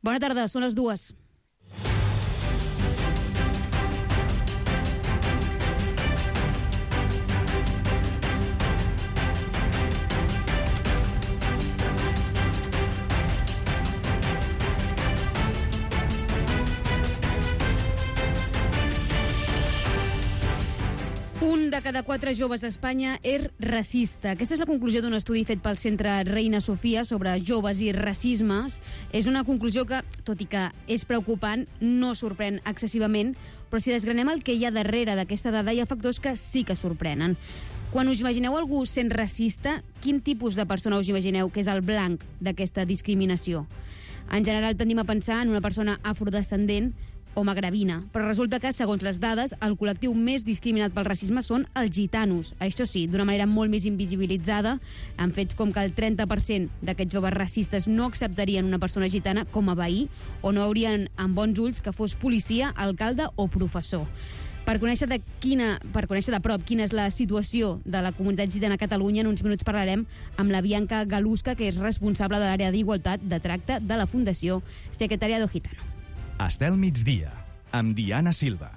Bona tarda, són les 2. Un de cada 4 joves d'Espanya és racista. Aquesta és la conclusió d'un estudi fet pel Centre Reina Sofia sobre joves i racismes. És una conclusió que, tot i que és preocupant, no sorprèn excessivament, però si desgranem el que hi ha darrere d'aquesta dada, hi ha factors que sí que sorprenen. Quan us imagineu algú sent racista, quin tipus de persona us imagineu que és el blanc d'aquesta discriminació? En general tendim a pensar en una persona afrodescendent o magrebina, però resulta que, segons les dades, el col·lectiu més discriminat pel racisme són els gitanos. Això sí, d'una manera molt més invisibilitzada, amb fets com que el 30% d'aquests joves racistes no acceptarien una persona gitana com a veí o no haurien amb bons ulls que fos policia, alcalde o professor. Per conèixer de prop quina és la situació de la comunitat gitana a Catalunya, en uns minuts parlarem amb la Bianca Galusca, que és responsable de l'àrea d'igualtat de tracte de la Fundació Secretariado Gitano. Estel migdia, amb Diana Silva.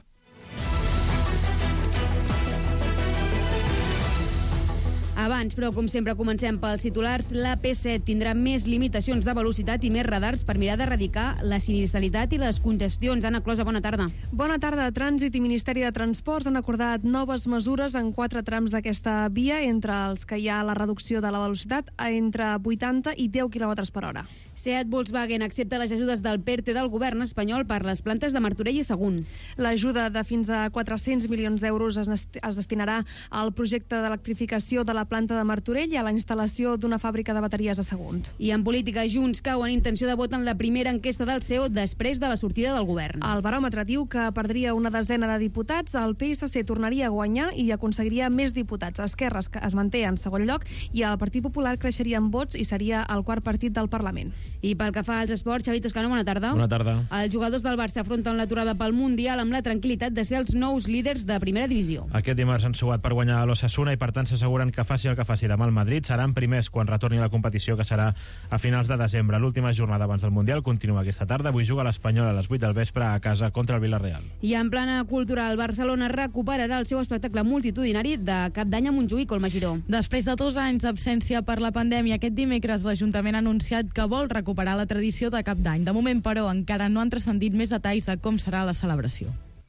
Abans, però, com sempre, comencem pels titulars. La P7 tindrà més limitacions de velocitat i més radars per mirar d'erradicar la sinistralitat i les congestions. Anna Closa, bona tarda. Bona tarda. Trànsit i Ministeri de Transports han acordat noves mesures en 4 trams d'aquesta via, entre els que hi ha la reducció de la velocitat entre 80 i 10 km per hora. Seat Volkswagen accepta les ajudes del PERTE del govern espanyol per les plantes de Martorell i Sagunt. L'ajuda de fins a 400 milions d'euros es destinarà al projecte d'electrificació de la planta de Martorell i a la instal·lació d'una fàbrica de bateries a Sagunt. I en política, Junts cau en intenció de vot en la primera enquesta del CEO després de la sortida del govern. El baròmetre diu que perdria una desena de diputats, el PSC tornaria a guanyar i aconseguiria més diputats. Esquerra es manté en segon lloc i el Partit Popular creixeria en vots i seria el quart partit del Parlament. I pel que fa als esports, Xavi Toscano, bona tarda. Bona tarda. Els jugadors del Barça afronten l'aturada pel Mundial amb la tranquil·litat de ser els nous líders de primera divisió. Aquest dimarts han suat per guanyar a l'Osasuna i per tant s'asseguren que faci el que faci demà el Madrid seran primers quan retorni a la competició, que serà a finals de desembre. L'última jornada abans del Mundial continua aquesta tarda. Avui juga l'Espanyol a les 8 del vespre a casa contra el Villarreal. I en plana cultural, Barcelona recuperarà el seu espectacle multitudinari de Cap d'Any a Montjuïc i Colmagiró. Després de 2 anys d'absència per la pandèmia, aquest dimecres l'Ajuntament ha anunciat que vol recuperar la tradició de Cap d'Any. De moment, però, encara no han transcendit més detalls de com serà la celebració.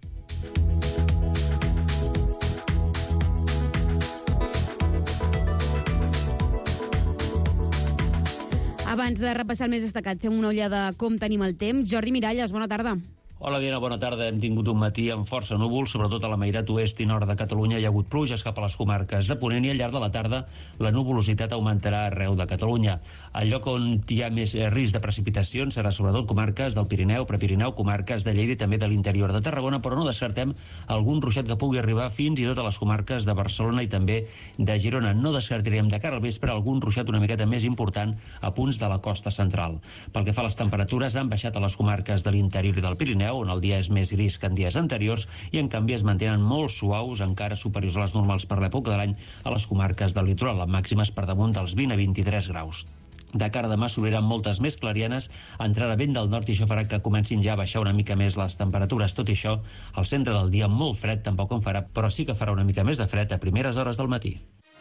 Abans de repassar el més destacat, fem una ullada a com tenim el temps. Jordi Miralles, bona tarda. Hola, Diana, bona tarda. Hem tingut un matí amb força núvols, sobretot a la meitat oest i nord de Catalunya. Hi ha hagut pluges cap a les comarques de Ponent i al llarg de la tarda la nuvolositat augmentarà arreu de Catalunya. El lloc on hi ha més risc de precipitacions serà sobretot comarques del Pirineu, Prepirineu, comarques de Lleida i també de l'interior de Tarragona, però no descartem algun ruixat que pugui arribar fins i tot a les comarques de Barcelona i també de Girona. No descartaríem de cara al vespre algun ruixat una miqueta més important a punts de la costa central. Pel que fa a les temperatures, han baixat a les comarques de l'interior i del Pirineu, on el dia és més gris que en dies anteriors, i en canvi es mantenen molt suaus, encara superiors a les normals per l'època de l'any, a les comarques del litoral, amb màximes per damunt dels 20 a 23 graus. De cara a demà s'obriran moltes més clarianes, entrarà vent del nord i això farà que comencin ja a baixar una mica més les temperatures. Tot i això, al centre del dia molt fred tampoc en farà, però sí que farà una mica més de fred a primeres hores del matí.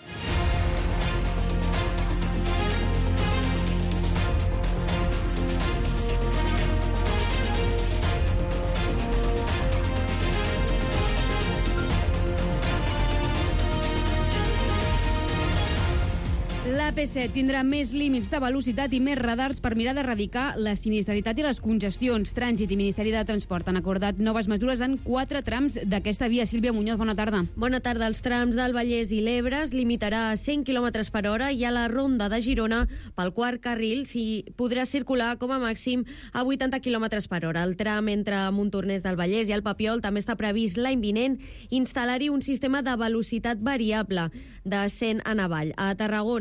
La P7 tindrà més límits de velocitat i més radars per mirar d'erradicar la sinistralitat i les congestions. Trànsit i Ministeri de Transport han acordat noves mesures en 4 trams d'aquesta via. Sílvia Muñoz, bona tarda. Bona tarda. Els trams del Vallès i l'Ebre es limitarà a 100 km per hora i a la ronda de Girona pel quart carril s'hi podrà circular com a màxim a 80 km per hora. El tram entre Montornès del Vallès i el Papiol també està previst l'any vinent instal·lar-hi un sistema de velocitat variable de 100 en avall. A Tarragona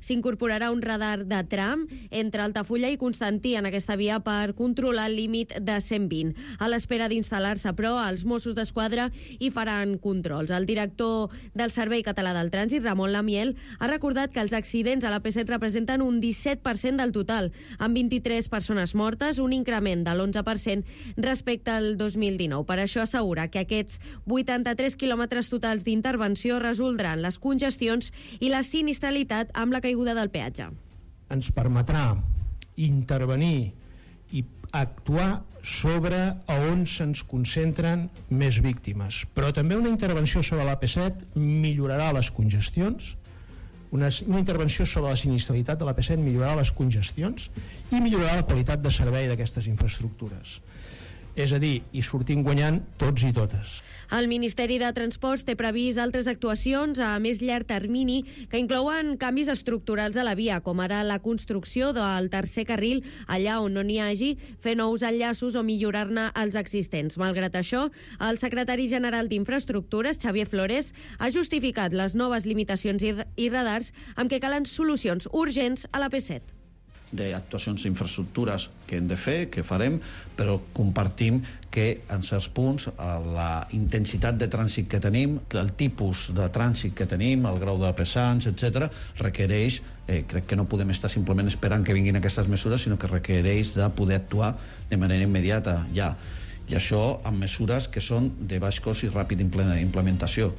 s'incorporarà un radar de tram entre Altafulla i Constantí en aquesta via per controlar el límit de 120. A l'espera d'instal·lar-se, però, els Mossos d'Esquadra hi faran controls. El director del Servei Català del Trànsit, Ramon Lamiel, ha recordat que els accidents a l'AP7 representen un 17% del total, amb 23 persones mortes, un increment de l'11% respecte al 2019. Per això assegura que aquests 83 quilòmetres totals d'intervenció resoldran les congestions i la sinistralitat amb la caiguda del peatge. Ens permetrà intervenir i actuar sobre on se'ns concentren més víctimes. Però també una intervenció sobre l'AP7 millorarà les congestions, una intervenció sobre la sinistralitat de l'AP7 millorarà les congestions i millorarà la qualitat de servei d'aquestes infraestructures. És a dir, hi sortim guanyant tots i totes. El Ministeri de Transports té previst altres actuacions a més llarg termini que inclouen canvis estructurals a la via, com ara la construcció del tercer carril allà on no n'hi hagi, fer nous enllaços o millorar-ne els existents. Malgrat això, el secretari general d'Infraestructures, Xavier Flores, ha justificat les noves limitacions i radars amb què calen solucions urgents a l'AP7. D'actuacions d'infraestructures que hem de fer, que farem, però compartim que en certs punts la intensitat de trànsit que tenim, el tipus de trànsit que tenim, el grau de pesants, etc., requereix, crec que no podem estar simplement esperant que vinguin aquestes mesures, sinó que requereix de poder actuar de manera immediata ja. I això amb mesures que són de baix cost i ràpida implementació.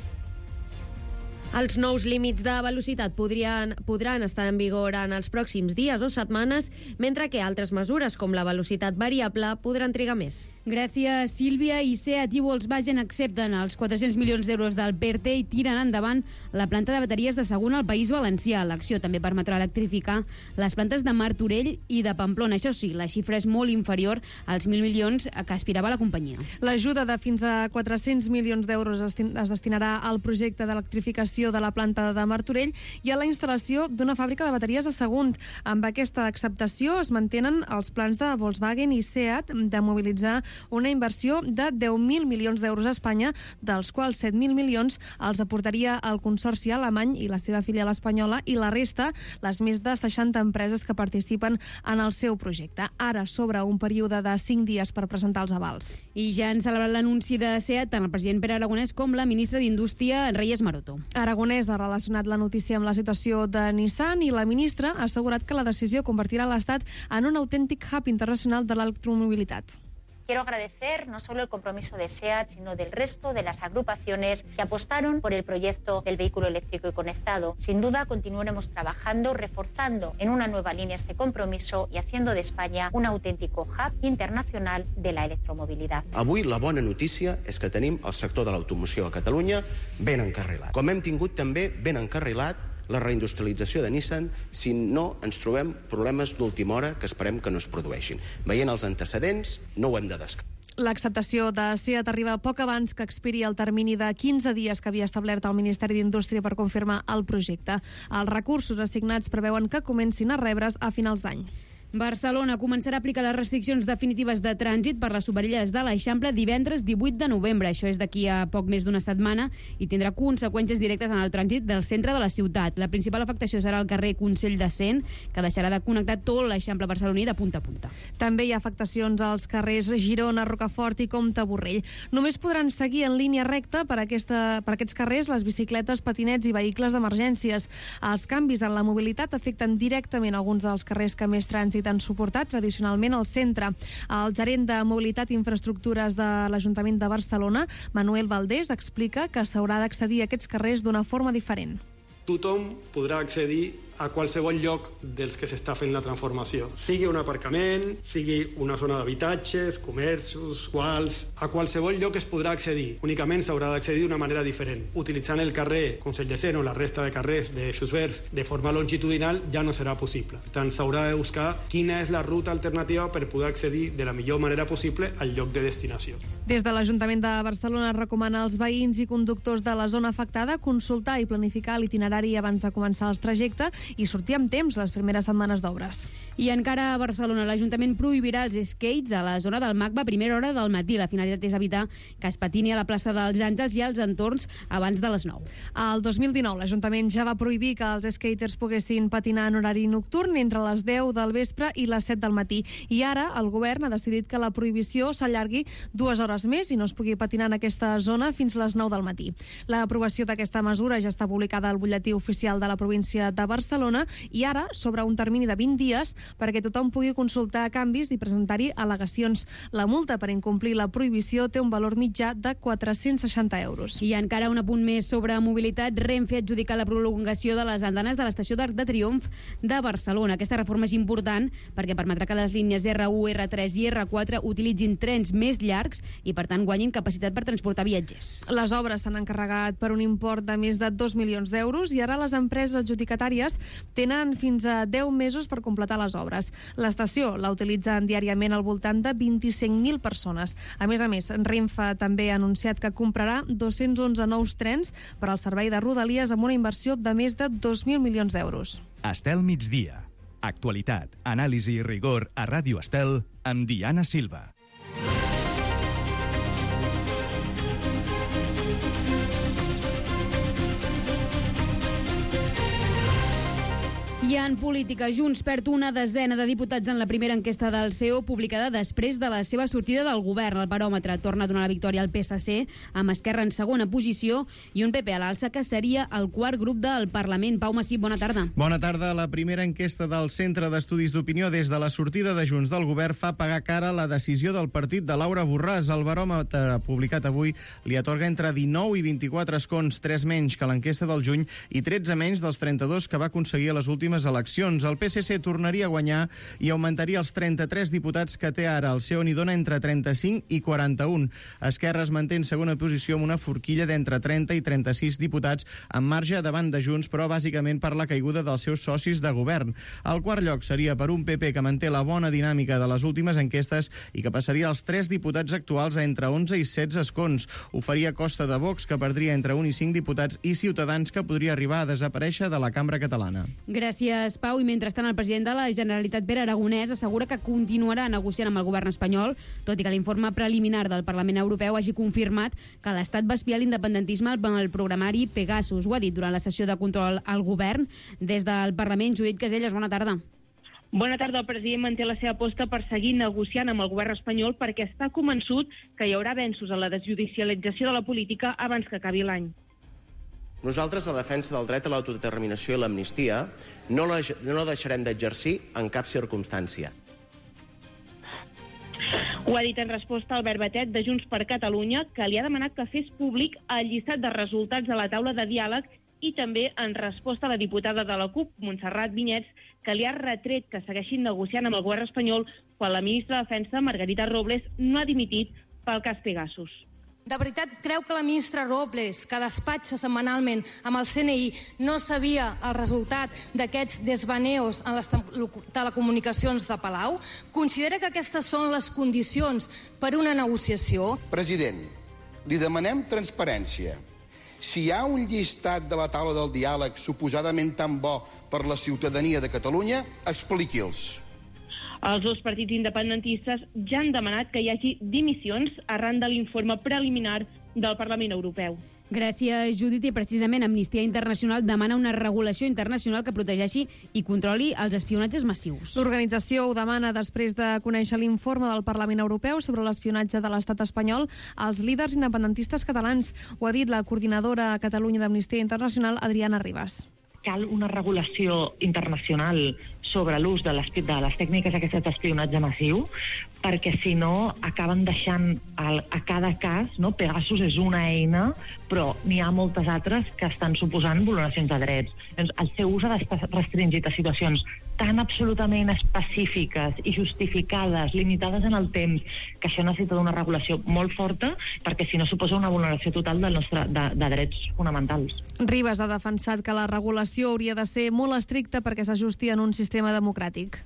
Els nous límits de velocitat podran estar en vigor en els pròxims dies o setmanes, mentre que altres mesures, com la velocitat variable, podran trigar més. Gràcies, Sílvia. I SEAT i Volkswagen accepten els 400 milions d'euros del PERTE i tiren endavant la planta de bateries de Sagunt al País Valencià. L'acció també permetrà electrificar les plantes de Martorell i de Pamplona. Això sí, la xifra és molt inferior als 1.000 milions que aspirava la companyia. L'ajuda de fins a 400 milions d'euros es destinarà al projecte d'electrificació de la planta de Martorell i a la instal·lació d'una fàbrica de bateries a Sagunt. Amb aquesta acceptació es mantenen els plans de Volkswagen i SEAT de mobilitzar una inversió de 10.000 milions d'euros a Espanya, dels quals 7.000 milions els aportaria el consorci alemany i la seva filial espanyola, i la resta, les més de 60 empreses que participen en el seu projecte. Ara s'obre un període de 5 dies per presentar els avals. I ja han celebrat l'anunci de SEAT tant el president Pere Aragonès com la ministra d'Indústria, Reyes Maroto. Aragonès ha relacionat la notícia amb la situació de Nissan i la ministra ha assegurat que la decisió convertirà l'Estat en un autèntic hub internacional de l'electromobilitat. Quiero agradecer no solo el compromiso de SEAT, sino del resto de las agrupaciones que apostaron por el proyecto del vehículo eléctrico y conectado. Sin duda, continuaremos trabajando, reforzando en una nueva línea este compromiso y haciendo de España un auténtico hub internacional de la electromovilidad. Avui la bona notícia és que tenim el sector de l'automoció a Catalunya ben encarrilat. Com hem tingut també ben encarrilat la reindustrialització de Nissan si no ens trobem problemes d'última hora que esperem que no es produeixin. Veient els antecedents, no ho hem de descartar. L'acceptació de SEAT arriba poc abans que expiri el termini de 15 dies que havia establert el Ministeri d'Indústria per confirmar el projecte. Els recursos assignats preveuen que comencin a rebre's a finals d'any. Barcelona començarà a aplicar les restriccions definitives de trànsit per les Soberelles de l'Eixample divendres 18 de novembre. Això és d'aquí a poc més d'una setmana i tindrà conseqüències directes en el trànsit del centre de la ciutat. La principal afectació serà el carrer Consell de Cent, que deixarà de connectar tot l'Eixample barceloní de punta a punta. També hi ha afectacions als carrers Girona, Rocafort i Comte Borrell. Només podran seguir en línia recta per aquests carrers les bicicletes, patinets i vehicles d'emergències. Els canvis en la mobilitat afecten directament alguns dels carrers que més trànsit han suportat tradicionalment al centre. El gerent de Mobilitat i Infraestructures de l'Ajuntament de Barcelona, Manuel Valdés, explica que s'haurà d'accedir a aquests carrers d'una forma diferent. Tothom podrà accedir a qualsevol lloc dels que s'està fent la transformació. Sigui un aparcament, sigui una zona d'habitatges, comerços, quals... A qualsevol lloc es podrà accedir. Únicament s'haurà d'accedir d'una manera diferent. Utilitzant el carrer Consell de Cent o la resta de carrers d'eixos verds de forma longitudinal ja no serà possible. Per tant, s'haurà de buscar quina és la ruta alternativa per poder accedir de la millor manera possible al lloc de destinació. Des de l'Ajuntament de Barcelona recomana als veïns i conductors de la zona afectada consultar i planificar l'itinerari abans de començar el trajecte i sortir amb temps les primeres setmanes d'obres. I encara a Barcelona, l'Ajuntament prohibirà els skates a la zona del MACBA a primera hora del matí. La finalitat és evitar que es patini a la plaça dels Àngels i als entorns abans de les 9. El 2019, l'Ajuntament ja va prohibir que els skaters poguessin patinar en horari nocturn entre les 10 del vespre i les 7 del matí. I ara el govern ha decidit que la prohibició s'allargui 2 hores més i no es pugui patinar en aquesta zona fins les 9 del matí. L'aprovació d'aquesta mesura ja està publicada al butlletí oficial de la província de Barcelona i ara s'obre un termini de 20 dies perquè tothom pugui consultar canvis i presentar-hi al·legacions. La multa per incomplir la prohibició té un valor mitjà de 460 euros. I encara un apunt més sobre mobilitat. Renfe ha adjudicat la prolongació de les andanes de l'estació d'Arc de Triomf de Barcelona. Aquesta reforma és important perquè permetrà que les línies R1, R3 i R4 utilitzin trens més llargs i, per tant, guanyin capacitat per transportar viatgers. Les obres s'han encarregat per un import de més de 2 milions d'euros i ara les empreses adjudicatàries tenen fins a 10 mesos per completar les obres. L'estació la utilitzen diàriament al voltant de 25.000 persones. A més, Renfe també ha anunciat que comprarà 211 nous trens per al servei de Rodalies amb una inversió de més de 2.000 milions d'euros. Estel migdia. Actualitat, anàlisi i rigor a Ràdio Estel amb Diana Silva. I en política, Junts perd una desena de diputats en la primera enquesta del CEO publicada després de la seva sortida del govern. El baròmetre torna a donar la victòria al PSC, amb Esquerra en segona posició i un PP a l'alça, que seria el quart grup del Parlament. Pau Massip, bona tarda. Bona tarda. La primera enquesta del Centre d'Estudis d'Opinió des de la sortida de Junts del govern fa pagar cara la decisió del partit de Laura Borràs. El baròmetre publicat avui li atorga entre 19 i 24 escons, 3 menys que l'enquesta del juny i 13 menys dels 32 que va aconseguir a les últimes eleccions. El PSC tornaria a guanyar i augmentaria els 33 diputats que té ara. El CEO n'hi dona entre 35 i 41. Esquerra es manté en segona posició amb una forquilla d'entre 30 i 36 diputats, amb marge davant de Junts, però bàsicament per la caiguda dels seus socis de govern. El quart lloc seria per un PP que manté la bona dinàmica de les últimes enquestes i que passaria als 3 diputats actuals a entre 11 i 16 escons. Ho faria a costa de Vox, que perdria entre 1 i 5 diputats, i Ciutadans, que podria arribar a desaparèixer de la cambra catalana. Gràcies, Pau. I mentrestant, el president de la Generalitat, Pere Aragonès, assegura que continuarà negociant amb el govern espanyol, tot i que l'informe preliminar del Parlament Europeu hagi confirmat que l'Estat va espiar l'independentisme amb el programari Pegasus. Ho ha dit durant la sessió de control al govern. Des del Parlament, Judit Caselles, bona tarda. Bona tarda. El president manté la seva aposta per seguir negociant amb el govern espanyol perquè està convençut que hi haurà avenços en la desjudicialització de la política abans que acabi l'any. Nosaltres, la defensa del dret a l'autodeterminació i l'amnistia, no deixarem d'exercir en cap circumstància. Ho ha dit en resposta a Albert Batet, de Junts per Catalunya, que li ha demanat que fes públic el llistat de resultats de la taula de diàleg, i també en resposta a la diputada de la CUP, Montserrat Vinyets, que li ha retret que segueixin negociant amb el govern espanyol quan la ministra de Defensa, Margarita Robles, no ha dimitit pel cas Pegasus. De veritat creu que la ministra Robles, que despatxa setmanalment amb el CNI, no sabia el resultat d'aquests desvaneos en les telecomunicacions de Palau? Considera que aquestes són les condicions per una negociació? President, li demanem transparència. Si hi ha un llistat de la taula del diàleg suposadament tan bo per la ciutadania de Catalunya, expliqui'ls. Els dos partits independentistes ja han demanat que hi hagi dimissions arran de l'informe preliminar del Parlament Europeu. Gràcies, Judit. I precisament Amnistia Internacional demana una regulació internacional que protegeixi i controli els espionatges massius. L'organització ho demana després de conèixer l'informe del Parlament Europeu sobre l'espionatge de l'estat espanyol als líders independentistes catalans. Ho ha dit la coordinadora a Catalunya d'Amnistia Internacional, Adriana Ribas. Cal una regulació internacional sobre l'ús de les tècniques aquestes d'espionatge massiu, perquè si no acaben deixant a cada cas, no? Pegasus és una eina, però n'hi ha moltes altres que estan suposant vulneracions de drets. Doncs el seu ús ha d'estar restringit a situacions tan absolutament específiques i justificades, limitades en el temps, que això necessita una regulació molt forta, perquè si no suposa una vulneració total de drets fonamentals. Ribas ha defensat que la regulació hauria de ser molt estricta perquè s'ajusti en un sistema democràtic.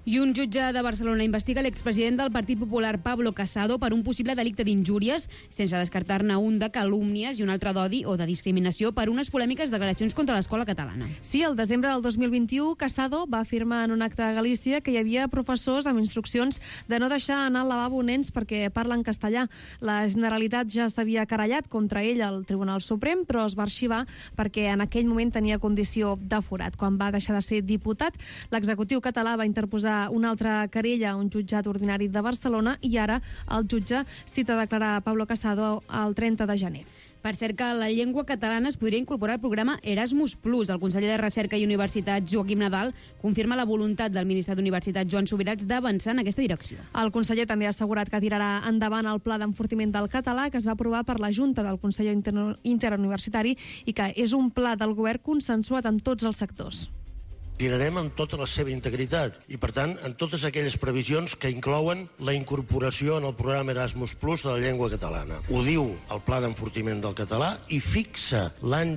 I un jutge de Barcelona investiga l'expresident del Partit Popular, Pablo Casado, per un possible delicte d'injúries, sense descartar-ne un de calúmnies i un altre d'odi o de discriminació per unes polèmiques declaracions contra l'escola catalana. Sí, el desembre del 2021, Casado va afirmar en un acte de Galícia que hi havia professors amb instruccions de no deixar anar al lavabo nens perquè parlen castellà. La Generalitat ja s'havia querellat contra ell al Tribunal Suprem, però es va arxivar perquè en aquell moment tenia condició de forat. Quan va deixar de ser diputat, l'executiu català va interposar una altra querella a un jutjat ordinari de Barcelona i ara el jutge cita a declarar Pablo Casado el 30 de gener. Per cert que la llengua catalana es podria incorporar al programa Erasmus+. El conseller de Recerca i Universitats, Joaquim Nadal, confirma la voluntat del ministre d'Universitats, Joan Subirats, d'avançar en aquesta direcció. El conseller també ha assegurat que tirarà endavant el pla d'enfortiment del català que es va aprovar per la Junta del Consell Interuniversitari i que és un pla del govern consensuat amb tots els sectors. Tirarem en tota la seva integritat i, per tant, en totes aquelles previsions que inclouen la incorporació en el programa Erasmus+ de la llengua catalana. Ho diu el Pla d'Enfortiment del Català i fixa l'any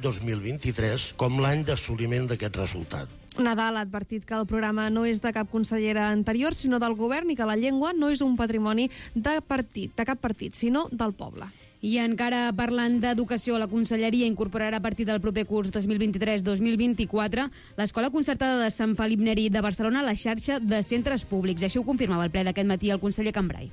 2023 com l'any d'assoliment d'aquest resultat. Nadal ha advertit que el programa no és de cap consellera anterior, sinó del govern, i que la llengua no és un patrimoni de cap partit, sinó del poble. I encara parlant d'educació, la Conselleria incorporarà a partir del proper curs 2023-2024 l'Escola Concertada de Sant Felip Neri de Barcelona a la xarxa de centres públics. Així ho confirmava el ple d'aquest matí el conseller Cambrai.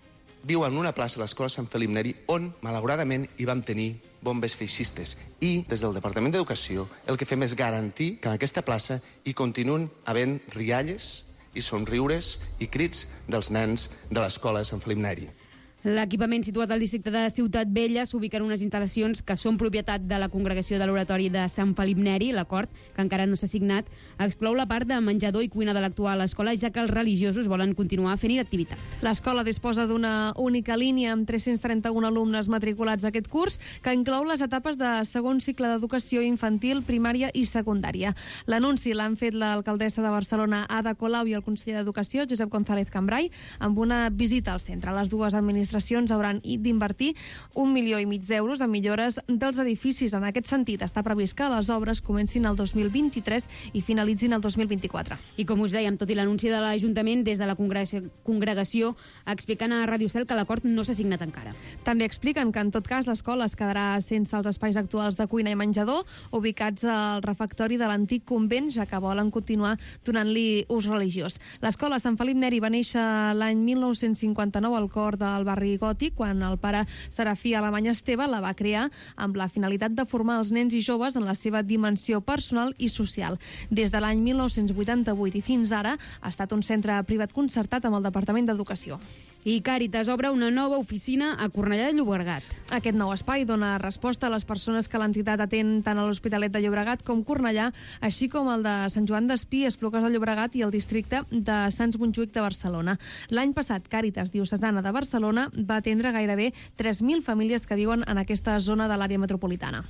Viu en una plaça a l'Escola Sant Felip Neri on, malauradament, hi vam tenir bombes feixistes. I, des del Departament d'Educació, el que fem és garantir que en aquesta plaça hi continuen havent rialles i somriures i crits dels nens de l'Escola Sant Felip Neri. L'equipament situat al districte de Ciutat Vella s'ubica en unes instal·lacions que són propietat de la Congregació de l'Oratori de Sant Felip Neri. L'acord, que encara no s'ha signat, exclou la part de menjador i cuina de l'actual escola, ja que els religiosos volen continuar fent-hi activitat. L'escola disposa d'una única línia amb 331 alumnes matriculats aquest curs, que inclou les etapes de segon cicle d'educació infantil, primària i secundària. L'anunci l'han fet l'alcaldessa de Barcelona, Ada Colau, i el conseller d'Educació, Josep González Cambrai, amb una visita al centre. Les dues administracions hauran d'invertir 1,5 milió d'euros en millores dels edificis. En aquest sentit, està previst que les obres comencin el 2023 i finalitzin el 2024. I com us dèiem, tot i l'anunci de l'Ajuntament, des de la congregació expliquen a Ràdio Cel que l'acord no s'ha signat encara. També expliquen que, en tot cas, l'escola es quedarà sense els espais actuals de cuina i menjador, ubicats al refectori de l'antic convent, ja que volen continuar donant-li ús religiós. L'escola Sant Felip Neri va néixer l'any 1959 al cor del barri gòtic, quan el pare Serafí Alemany Esteve la va crear amb la finalitat de formar els nens i joves en la seva dimensió personal i social. Des de l'any 1988 i fins ara ha estat un centre privat concertat amb el Departament d'Educació. I Càritas obre una nova oficina a Cornellà de Llobregat. Aquest nou espai dona resposta a les persones que l'entitat atén tant a l'Hospitalet de Llobregat com Cornellà, així com el de Sant Joan d'Espí, Esplugues de Llobregat i el districte de Sants Montjuïc de Barcelona. L'any passat, Càritas Diocesana de Barcelona va atendre gairebé 3.000 famílies que viuen en aquesta zona de l'àrea metropolitana.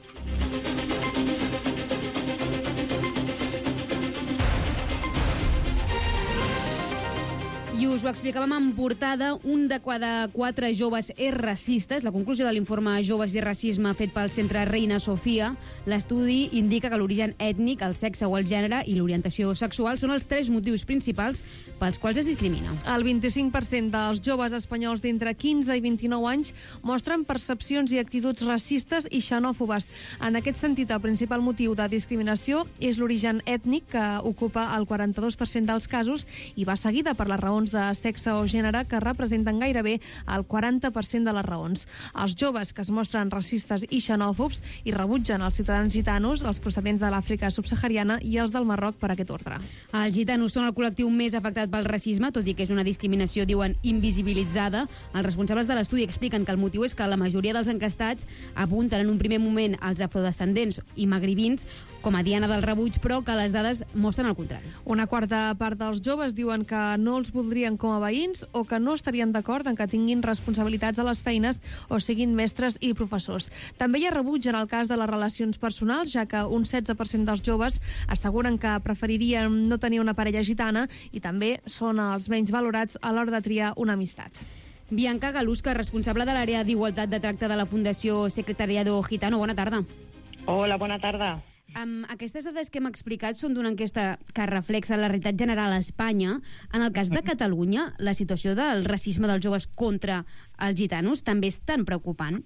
I us ho explicàvem en portada, un de cada 4 joves és racista. És la conclusió de l'informe Joves i Racisme fet pel Centre Reina Sofia. L'estudi indica que l'origen ètnic, el sexe o el gènere i l'orientació sexual són els 3 motius principals pels quals es discrimina. El 25% dels joves espanyols d'entre 15 i 29 anys mostren percepcions i actituds racistes i xenòfobes. En aquest sentit, el principal motiu de discriminació és l'origen ètnic, que ocupa el 42% dels casos, i va seguida per les raons de sexe o gènere, que representen gairebé el 40% de les raons. Els joves que es mostren racistes i xenòfobs i rebutgen els ciutadans gitanos, els procedents de l'Àfrica subsahariana i els del Marroc per aquest ordre. Els gitanos són el col·lectiu més afectat pel racisme, tot i que és una discriminació, diuen, invisibilitzada. Els responsables de l'estudi expliquen que el motiu és que la majoria dels encastats apunten en un primer moment als afrodescendents i magribins com a diana del rebuig, però que les dades mostren el contrari. Una quarta part dels joves diuen que no els voldrien com a veïns o que no estarien d'acord en que tinguin responsabilitats a les feines o siguin mestres i professors. També hi ha rebuig en el cas de les relacions personals, ja que un 16% dels joves asseguren que preferirien no tenir una parella gitana i també són els menys valorats a l'hora de triar una amistat. Bianca Galusca, responsable de l'àrea d'Igualtat de Tracte de la Fundació Secretariado Gitano. Bona tarda. Hola, bona tarda. Aquestes dades que hem explicat són d'una enquesta que reflexa la realitat general a Espanya. En el cas de Catalunya, la situació del racisme dels joves contra els gitanos també és tan preocupant?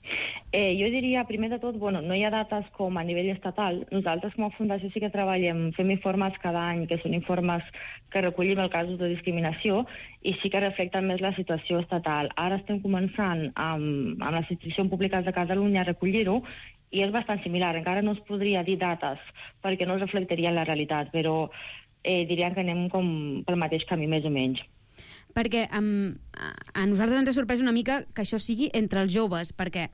Jo diria, primer de tot, no hi ha dates com a nivell estatal. Nosaltres com a Fundació sí que treballem, fem informes cada any, que són informes que recollim els casos de discriminació i sí que reflecten més la situació estatal. Ara estem començant amb les institucions públiques de Catalunya a recollir-ho i és bastant similar. Encara no es podria dir dates perquè no es reflectaria en la realitat, però diríem que anem com pel mateix camí més o menys. Perquè a nosaltres ens ha sorprès una mica que això sigui entre els joves, perquè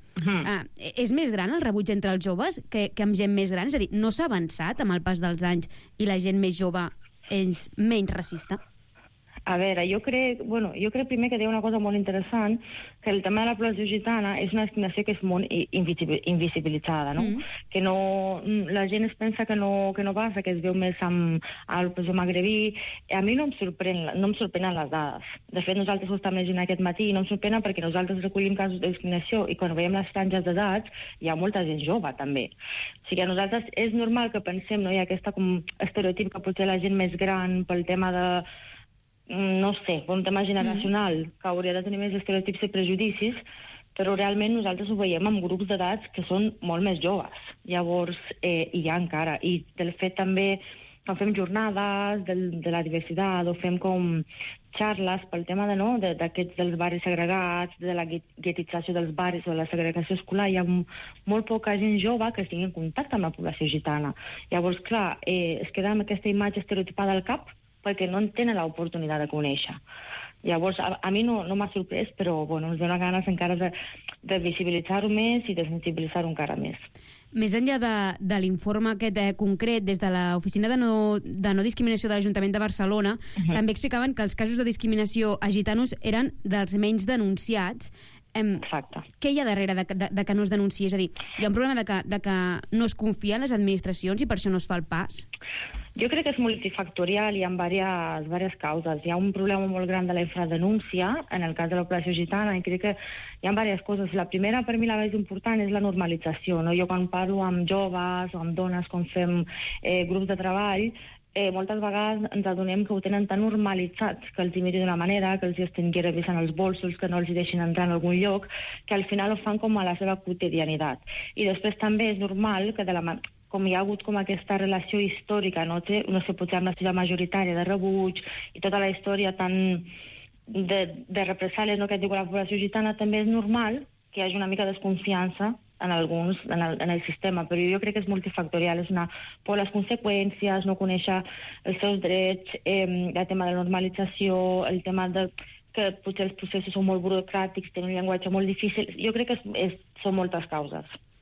és més gran el rebuig entre els joves que amb gent més gran? És a dir, no s'ha avançat amb el pas dels anys i la gent més jove és menys racista? A veure, jo crec primer que hi ha una cosa molt interessant, que el tema de la població gitana és una discriminació que és molt invisibilitzada, no? Que la gent es pensa que no passa, que es veu més amb el població magrebí. A mi no em sorprenen les dades. De fet, nosaltres ho estem llegint aquest matí i no em sorprenen perquè nosaltres recollim casos de discriminació i quan veiem les franges d'edats hi ha molta gent jove, també. O sigui, a nosaltres és normal que pensem, no hi ha aquest estereotip que potser la gent més gran pel tema de no sé, un tema generacional, que hauria de tenir més estereotips i prejudicis, però realment nosaltres ho veiem amb grups d'edats que són molt més joves. Llavors, hi ha encara. I del fet també que fem jornades de la diversitat o fem com xarles pel tema dels barris segregats, de la guetització dels barris o de la segregació escolar. Hi ha molt poca gent jove que estigui en contacte amb la població gitana. Llavors, clar, es queda amb aquesta imatge estereotipada al cap perquè no en tenen l'oportunitat de conèixer. Llavors, a mi no m'ha sorprès, però ens dona ganes encara de visibilitzar-ho més i de sensibilitzar-ho encara més. Més enllà de l'informe aquest concret, des de l'Oficina de no Discriminació de l'Ajuntament de Barcelona, també explicaven que els casos de discriminació a gitanos eren dels menys denunciats. Exacte. Què hi ha darrere de que no es denunciï? És a dir, hi ha un problema de que no es confia en les administracions i per això no es fa el pas? Jo crec que és multifactorial i hi ha diverses causes. Hi ha un problema molt gran de la infradenúncia, en el cas de la població gitana, i crec que hi ha diverses coses. La primera, per mi, la més important, és la normalització. Jo quan parlo amb joves o amb dones, quan fem grups de treball, moltes vegades ens adonem que ho tenen tan normalitzat, que els hi miri d'una manera, que els hi estigui revisant els bolsos, que no els hi deixin entrar en algun lloc, que al final ho fan com a la seva quotidianitat. I després també és normal que com hi ha hagut com aquesta relació històrica, no sé, potser amb la seva majoritària de rebuig i tota la història tan de represàlies que diu la població gitana, també és normal que hi hagi una mica de desconfiança en el sistema, però jo crec que és multifactorial, és una por a les conseqüències, no conèixer els seus drets, el tema de la normalització, el tema que potser els processos són molt burocràtics, tenen un llenguatge molt difícil. Jo crec que són moltes causes.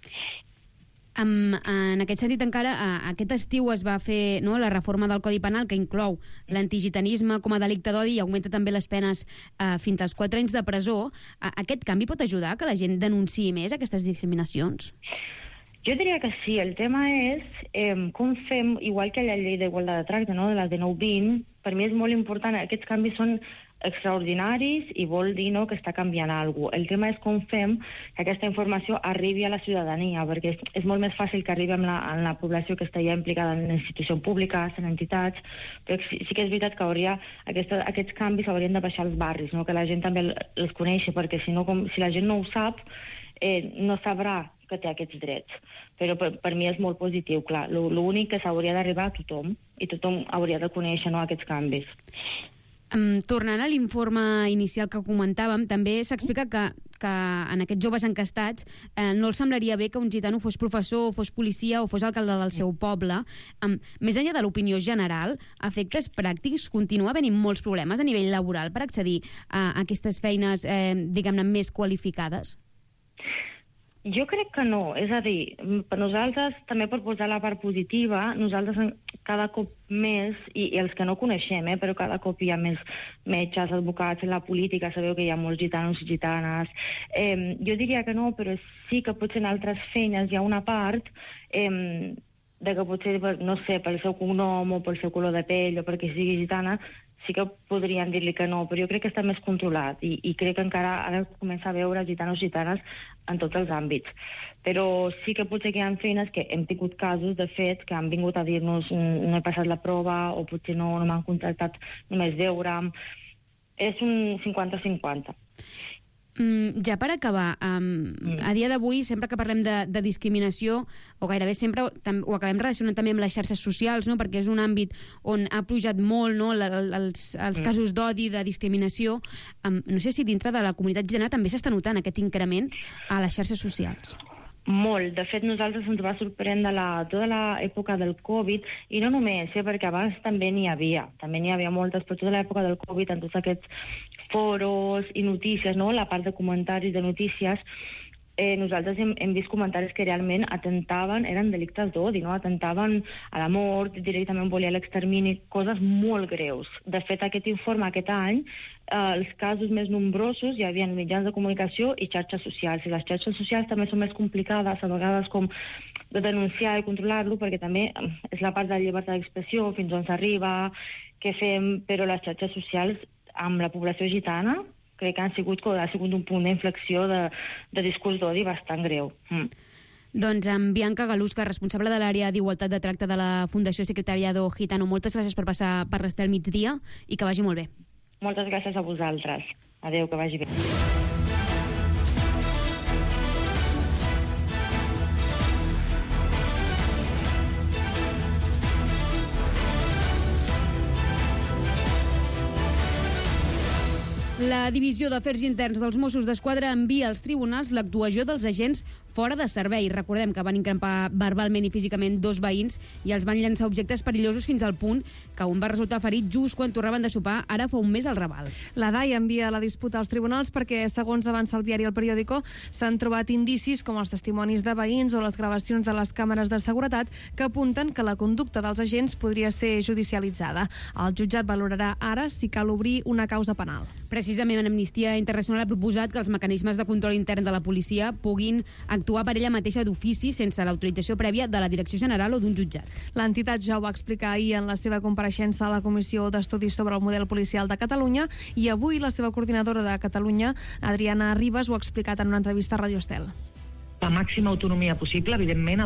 En aquest sentit, encara, aquest estiu es va fer la reforma del Codi Penal que inclou l'antigitanisme com a delicte d'odi i augmenta també les penes fins als 4 anys de presó. Aquest canvi pot ajudar que la gent denunciï més aquestes discriminacions? Jo diria que sí. El tema és com fem, igual que la llei d'igualtat de tracte, de la de 1920, per mi és molt important. Aquests canvis són extraordinaris i vol dir que està canviant alguna cosa. El tema és com fem que aquesta informació arribi a la ciutadania, perquè és molt més fàcil que arribi a la població que està ja implicada en institucions públiques, en entitats, però sí que és veritat que aquests canvis haurien de baixar als barris, que la gent també els coneixi, perquè si la gent no ho sap, no sabrà que té aquests drets. Però per mi és molt positiu, clar. L'únic que s'hauria d'arribar a tothom, i tothom hauria de conèixer aquests canvis. Tornant a l'informe inicial que comentàvem, també s'explica que en aquests joves encastats no els semblaria bé que un gitano fos professor, fos policia o fos alcalde del seu poble. Més enllà de l'opinió general, a efectes pràctics, continua havent molts problemes a nivell laboral per accedir a aquestes feines, diguem-ne, més qualificades? Jo crec que no, és a dir, per nosaltres, també per posar la part positiva, nosaltres cada cop més, i els que no coneixem, però cada cop hi ha més metges, advocats, en la política sabeu que hi ha molts gitanos i gitanes. Jo diria que no, però sí que potser en altres feines hi ha una part de que potser, no sé, pel seu cognom o pel seu color de pell o perquè sigui gitana, sí que podrien dir-li que no, però jo crec que està més controlat i crec que encara ara comença a veure gitanos i gitanes en tots els àmbits. Però sí que potser que hi ha feines que hem tingut casos, de fet, que han vingut a dir-nos no he passat la prova o potser no m'han contractat només veure'm. És un 50-50. Ja per acabar, a dia d'avui, sempre que parlem de discriminació, o gairebé sempre ho acabem relacionant també amb les xarxes socials, no? Perquè és un àmbit on ha pujat molt, no? els casos d'odi, de discriminació. No sé si dintre de la comunitat gitana també s'està notant aquest increment a les xarxes socials. Molt. De fet, nosaltres ens va sorprendre tota l'època del Covid, i no només, perquè abans també n'hi havia moltes, però tota l'època del Covid, en tots aquests foros i notícies, no? La part de comentaris de notícies, nosaltres hem vist comentaris que realment eren delictes d'odi, no? Atentaven a la mort, directament volia l'extermini, coses molt greus. De fet, aquest informe, aquest any, els casos més nombrosos hi havia mitjans de comunicació i xarxes socials. I les xarxes socials també són més complicades, a vegades com de denunciar i controlar-lo, perquè també és la part de la llibertat d'expressió, fins on s'arriba, què fem, però les xarxes socials amb la població gitana crec que ha sigut un punt d'inflexió de discurs d'odi bastant greu. Doncs amb Bianca Galusca, responsable de l'àrea d'Igualtat de Tracte de la Fundació Secretariado Gitano, moltes gràcies per passar per l'Estel Migdia i que vagi molt bé. Moltes gràcies a vosaltres. Adéu, que vagi bé. La Divisió d'Afers Interns dels Mossos d'Esquadra envia als tribunals l'actuació dels agents fora de servei. Recordem que van increpar verbalment i físicament 2 veïns i els van llançar objectes perillosos fins al punt que un va resultar ferit just quan tornaven de sopar, ara fa un mes al Raval. La DAI envia la disputa als tribunals perquè, segons avança el diari El Periódico, s'han trobat indicis com els testimonis de veïns o les gravacions de les càmeres de seguretat que apunten que la conducta dels agents podria ser judicialitzada. El jutjat valorarà ara si cal obrir una causa penal. Precisament, Amnistia Internacional ha proposat que els mecanismes de control intern de la policia puguin actuar per ella mateixa d'ofici sense l'autorització prèvia de la Direcció General o d'un jutjat. L'entitat ja ho va explicar ahir en la seva compareixença a la Comissió d'Estudis sobre el Model Policial de Catalunya i avui la seva coordinadora de Catalunya, Adriana Ribas, ho ha explicat en una entrevista a Radio Estel. La màxima autonomia possible, evidentment,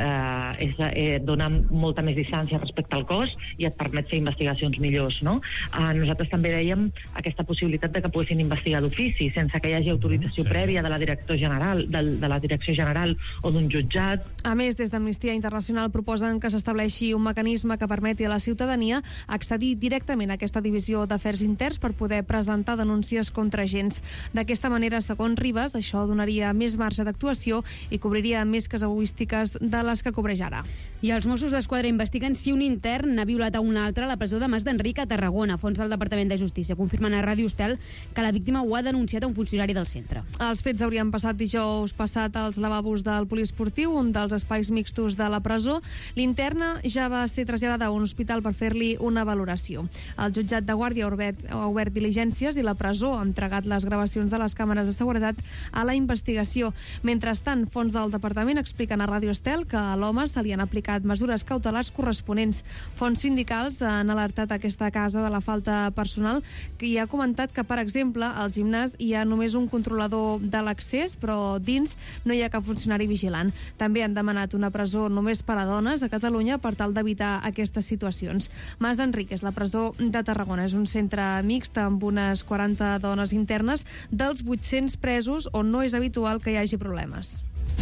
dona molta més distància respecte al cos i et permet fer investigacions millors, no? Nosaltres també dèiem aquesta possibilitat de que poguessin investigar d'ofici, sense que hi hagi autorització prèvia de la Direcció General o d'un jutjat. A més, des d'Amnistia Internacional proposen que s'estableixi un mecanisme que permeti a la ciutadania accedir directament a aquesta divisió d'afers interns per poder presentar denúncies contra agents. D'aquesta manera, segons Ribas, això donaria més marge d'actuació i cobriria més casuístiques de les que cobreix ara. I els Mossos d'Esquadra investiguen si un intern ha violat a un altre a la presó de Mas d'Enric a Tarragona. Fons del Departament de Justícia confirmen a Ràdio Estel que la víctima ho ha denunciat a un funcionari del centre. Els fets haurien passat dijous passat als lavabos del poliesportiu, un dels espais mixtos de la presó. L'interna ja va ser traslladada a un hospital per fer-li una valoració. El jutjat de Guàrdia ha obert diligències i la presó ha entregat les gravacions de les càmeres de seguretat a la investigació. Mentrestant, fons del departament expliquen a Ràdio Estel que a l'home se li han aplicat mesures cautelars corresponents. Fons sindicals han alertat aquesta casa de la falta personal i ha comentat que, per exemple, al gimnàs hi ha només un controlador de l'accés, però dins no hi ha cap funcionari vigilant. També han demanat una presó només per a dones a Catalunya per tal d'evitar aquestes situacions. Mas d'Enric és la presó de Tarragona. És un centre mixt amb unes 40 dones internes dels 800 presos on no és habitual que hi hagi problemes.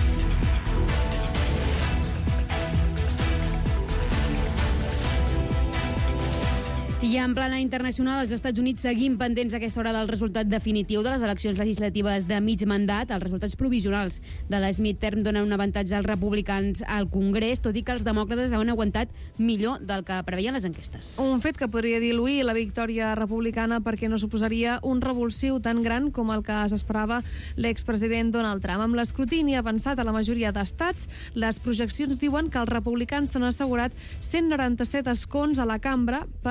I en plana internacional, als Estats Units seguim pendents a aquesta hora del resultat definitiu de les eleccions legislatives de mig mandat. Els resultats provisionals de les midterm donen un avantatge als republicans al Congrés, tot i que els demòcrates han aguantat millor del que preveien les enquestes. Un fet que podria diluir la victòria republicana perquè no suposaria un revulsiu tan gran com el que s'esperava l'expresident Donald Trump. Amb l'escrutini avançat a la majoria d'estats, les projeccions diuen que els republicans s'han assegurat 197 escons a la cambra per 100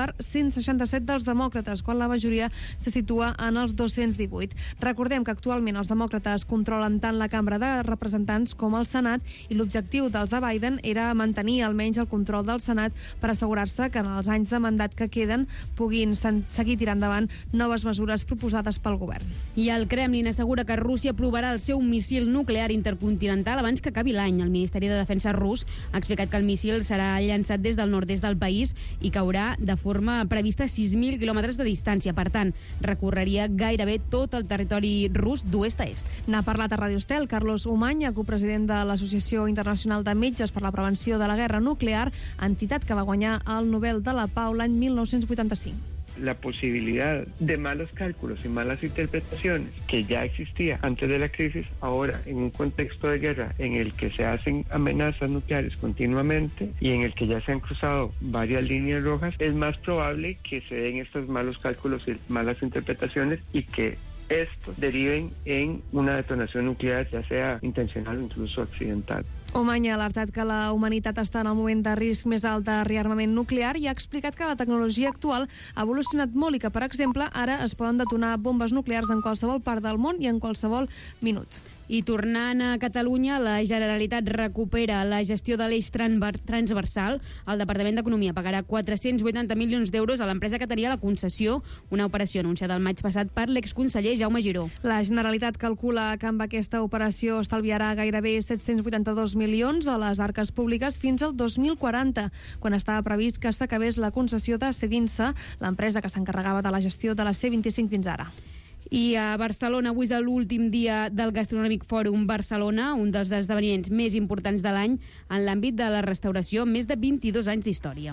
167 dels demòcrates, quan la majoria se situa en els 218. Recordem que actualment els demòcrates controlen tant la Cambra de Representants com el Senat i l'objectiu dels de Biden era mantenir almenys el control del Senat per assegurar-se que en els anys de mandat que queden puguin seguir tirant endavant noves mesures proposades pel govern. I el Kremlin assegura que Rússia provarà el seu míssil nuclear intercontinental abans que acabi l'any. El Ministeri de Defensa rus ha explicat que el míssil serà llançat des del nord-est del país i caurà de forma prevista a 6.000 quilòmetres de distància. Per tant, recorreria gairebé tot el territori rus d'oest a est. N'ha parlat a Radio Estel Carlos Umaña, copresident de l'Associació Internacional de Metges per la Prevenció de la Guerra Nuclear, entitat que va guanyar el Nobel de la Pau l'any 1985. La posibilidad de malos cálculos y malas interpretaciones que ya existía antes de la crisis, ahora en un contexto de guerra en el que se hacen amenazas nucleares continuamente y en el que ya se han cruzado varias líneas rojas, es más probable que se den estos malos cálculos y malas interpretaciones y que estos deriven en una detonación nuclear, ya sea intencional o incluso accidental. Umaña ha alertat que la humanitat està en el moment de risc més alt de rearmament nuclear i ha explicat que la tecnologia actual ha evolucionat molt i que, per exemple, ara es poden detonar bombes nuclears en qualsevol part del món i en qualsevol minut. I tornant a Catalunya, la Generalitat recupera la gestió de l'eix transversal. El Departament d'Economia pagarà 480 milions d'euros a l'empresa que tenia la concessió, una operació anunciada el maig passat per l'exconseller Jaume Giró. La Generalitat calcula que amb aquesta operació estalviarà gairebé 782 milions a les arques públiques fins al 2040, quan estava previst que s'acabés la concessió de Cedinsa, l'empresa que s'encarregava de la gestió de la C25 fins ara. I a Barcelona, avui és l'últim dia del Gastronòmic Fòrum Barcelona, un dels esdeveniments més importants de l'any en l'àmbit de la restauració, amb més de 22 anys d'història.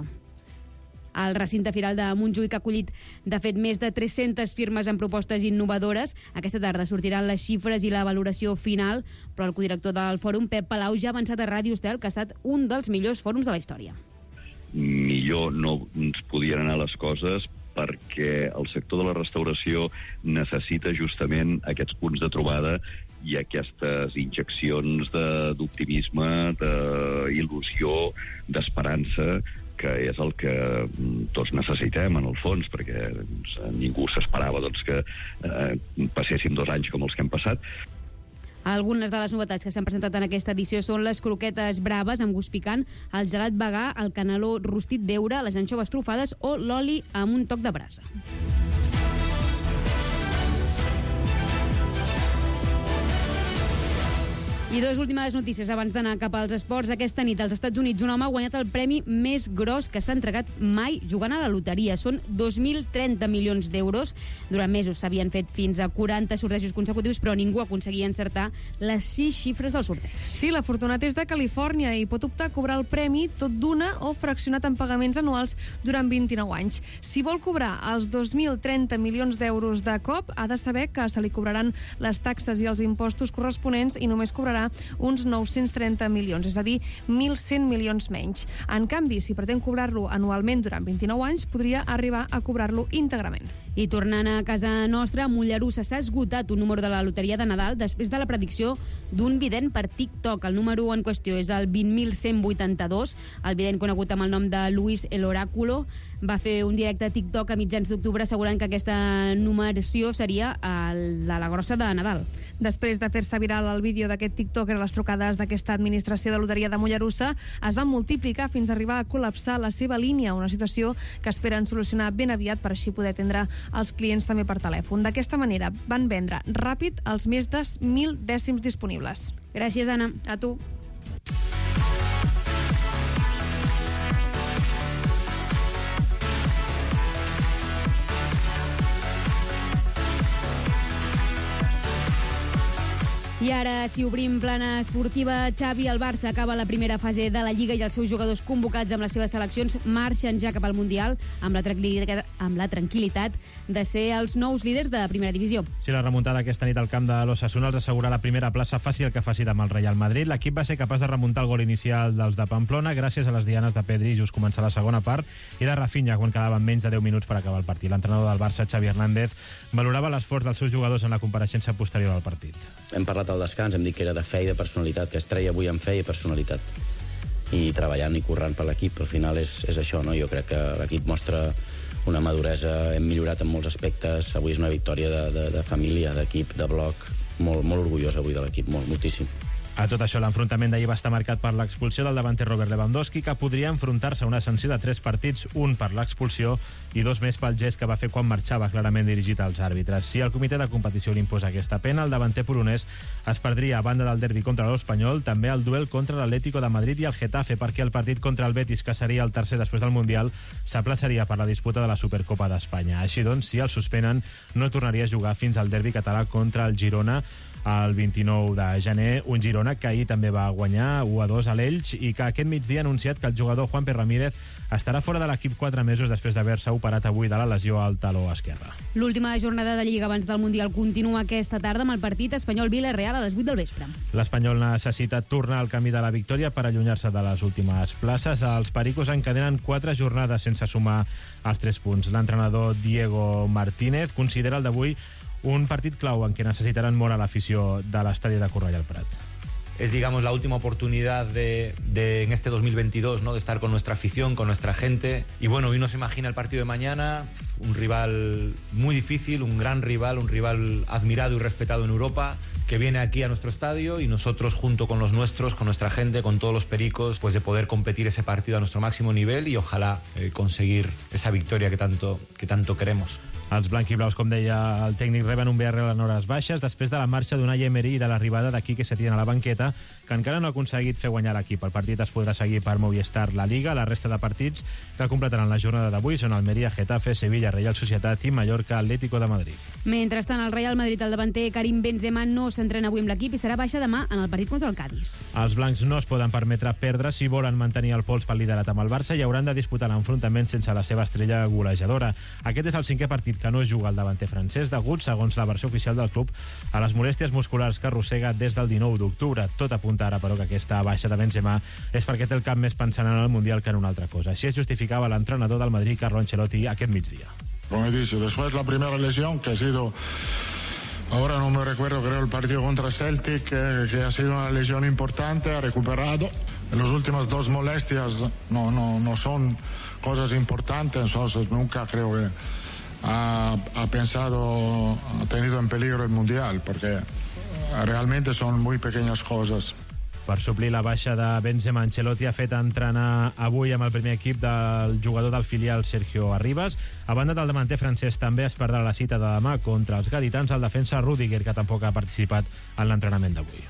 El recinte firal de Montjuïc ha acollit, de fet, més de 300 firmes amb propostes innovadores. Aquesta tarda sortiran les xifres i la valoració final, però el codirector del fòrum, Pep Palau, ja ha avançat a Ràdio Estel que ha estat un dels millors fòrums de la història. Millor no ens podien anar les coses, perquè el sector de la restauració necessita justament aquests punts de trobada i aquestes injeccions d'optimisme, d'il·lusió, d'esperança, que és el que tots necessitem, en el fons, perquè ningú s'esperava que passéssim 2 anys com els que hem passat. Algunes de les novetats que s'han presentat en aquesta edició són les croquetes braves amb gust picant, el gelat vegà, el caneló rostit d'heura, les anxoves trufades o l'oli amb un toc de brasa. I dues últimes notícies abans d'anar cap als esports. Aquesta nit als Estats Units un home ha guanyat el premi més gros que s'ha entregat mai jugant a la loteria. Són 2.030 milions d'euros. Durant mesos s'havien fet fins a 40 sortejos consecutius, però ningú aconseguia encertar les 6 xifres del sorteig. Sí, l'afortunat és de Califòrnia i pot optar a cobrar el premi tot d'una o fraccionat en pagaments anuals durant 29 anys. Si vol cobrar els 2.030 milions d'euros de cop, ha de saber que se li cobraran les taxes i els impostos corresponents i només cobrarà uns 930 milions, és a dir, 1.100 milions menys. En canvi, si pretén cobrar-lo anualment durant 29 anys, podria arribar a cobrar-lo íntegrament. I tornant a casa nostra, a Mollerussa s'ha esgotat un número de la loteria de Nadal després de la predicció d'un vident per TikTok. El número en qüestió és el 20.182. El vident, conegut amb el nom de Luis el Oráculo, va fer un directe a TikTok a mitjans d'octubre assegurant que aquesta numeració seria la grossa de Nadal. Després de fer-se viral el vídeo d'aquest TikToker, les trucades d'aquesta administració de loteria de Mollerussa es van multiplicar fins a arribar a col·lapsar la seva línia, una situació que esperen solucionar ben aviat per així poder atendre els clients també per telèfon. D'aquesta manera van vendre ràpid els més de 1.000 dècims disponibles. Gràcies, Anna. A tu. I ara, si obrim plana esportiva, Xavi, el Barça acaba la primera fase de la Lliga i els seus jugadors convocats amb les seves seleccions marxen ja cap al Mundial amb la tranquil·litat de ser els nous líders de primera divisió. Si la remuntada aquesta nit al camp de l'Osasuna els assegura la primera plaça, faci el que faci demà el Real Madrid. L'equip va ser capaç de remuntar el gol inicial dels de Pamplona gràcies a les dianes de Pedri just començar la segona part i de Rafinha quan quedaven menys de 10 minuts per acabar el partit. L'entrenador del Barça, Xavi Hernández, valorava l'esforç dels seus jugadors en la compareixença posterior al partit. Hem parlat al descans, hem dit que era de fe i de personalitat, que es treia avui amb fe i personalitat. I treballant i currant per l'equip, al final és això, no? Jo crec que l'equip mostra una maduresa, hem millorat en molts aspectes. Avui és una victòria de família, d'equip, de bloc, molt orgullós avui de l'equip, moltíssim. A tot això, l'enfrontament d'ahir va estar marcat per l'expulsió del davanter Robert Lewandowski, que podria enfrontar-se a una sanció de 3 partits, un per l'expulsió i 2 més pel gest que va fer quan marxava, clarament dirigit als àrbitres. Si el comitè de competició li imposa aquesta pena, el davanter polonès es perdria, a banda del derbi contra l'Espanyol, també el duel contra l'Atlético de Madrid i el Getafe, perquè el partit contra el Betis, que seria el tercer després del Mundial, s'aplaçaria per la disputa de la Supercopa d'Espanya. Així doncs, si el suspenen, no tornaria a jugar fins al derbi català contra el Girona el 29 de gener, un Girona que ahir també va guanyar 1-2 a l'Elx i que aquest migdia ha anunciat que el jugador Juanpe Ramírez estarà fora de l'equip 4 mesos després d'haver-se operat avui de la lesió al taló esquerre. L'última jornada de Lliga abans del Mundial continua aquesta tarda amb el partit Espanyol-Villarreal a les 8 del vespre. L'Espanyol necessita tornar al camí de la victòria per allunyar-se de les últimes places. Els pericos encadenen 4 jornades sense sumar els 3 punts. L'entrenador Diego Martínez considera el d'avui un partit clau en què necessitaran molt a l'afició de l'estadi de Cornellà al Prat. Es, digamos, la última oportunidad en este 2022, ¿no? De estar con nuestra afición, con nuestra gente. Y bueno, hoy no se imagina el partido de mañana, un rival muy difícil, un gran rival, un rival admirado y respetado en Europa, que viene aquí a nuestro estadio y nosotros, junto con los nuestros, con nuestra gente, con todos los pericos, pues de poder competir ese partido a nuestro máximo nivel y ojalá conseguir esa victoria que tanto queremos. Els blanquiblaus, com deia el tècnic, reben un Villarreal en hores baixes després de la marxa d'Unai Emery i de l'arribada de Quique Setién a la banqueta, que encara no ha aconseguit fer guanyar l'equip. El partit es podrà seguir per Movistar la Liga. La resta de partits que completaran la jornada d'avui són Almeria, Getafe, Sevilla, Real Societat i Mallorca, Atlético de Madrid. Mentrestant, el Real Madrid, el davanter Karim Benzema, no s'entrena avui amb l'equip i serà baixa demà en el partit contra el Cádiz. Els blancs no es poden permetre perdre si volen mantenir el pols pel liderat amb el Barça i hauran de disputar l'enfrontament sense la seva estrella golejadora. Aquest és el 5è partit que no juga el davanter francès, degut, segons la versió oficial del club, a les molèsties musculars que arrossega des del 19 d'octubre. Tot apunta ara, però, que aquesta baixa de Benzema és perquè té el cap més pensant en el Mundial que en una altra cosa. Així es justificava l'entrenador del Madrid, Carlo Ancelotti, aquest migdia. Como he dicho, después la primera lesión, que ha sido, ahora no me recuerdo, creo el partido contra Celtic, que ha sido una lesión importante, ha recuperado. Las últimas 2 molestias no son cosas importantes, entonces nunca creo que ha tenido en peligro el Mundial, porque realmente son muy pequeñas cosas. Per suplir la baixa de Benzema, Ancelotti ha fet entrenar avui amb el primer equip del jugador del filial Sergio Arribas. A banda del davanter francès, també es perdrà la cita de demà contra els gaditans el defensa Rüdiger, que tampoc ha participat en l'entrenament d'avui.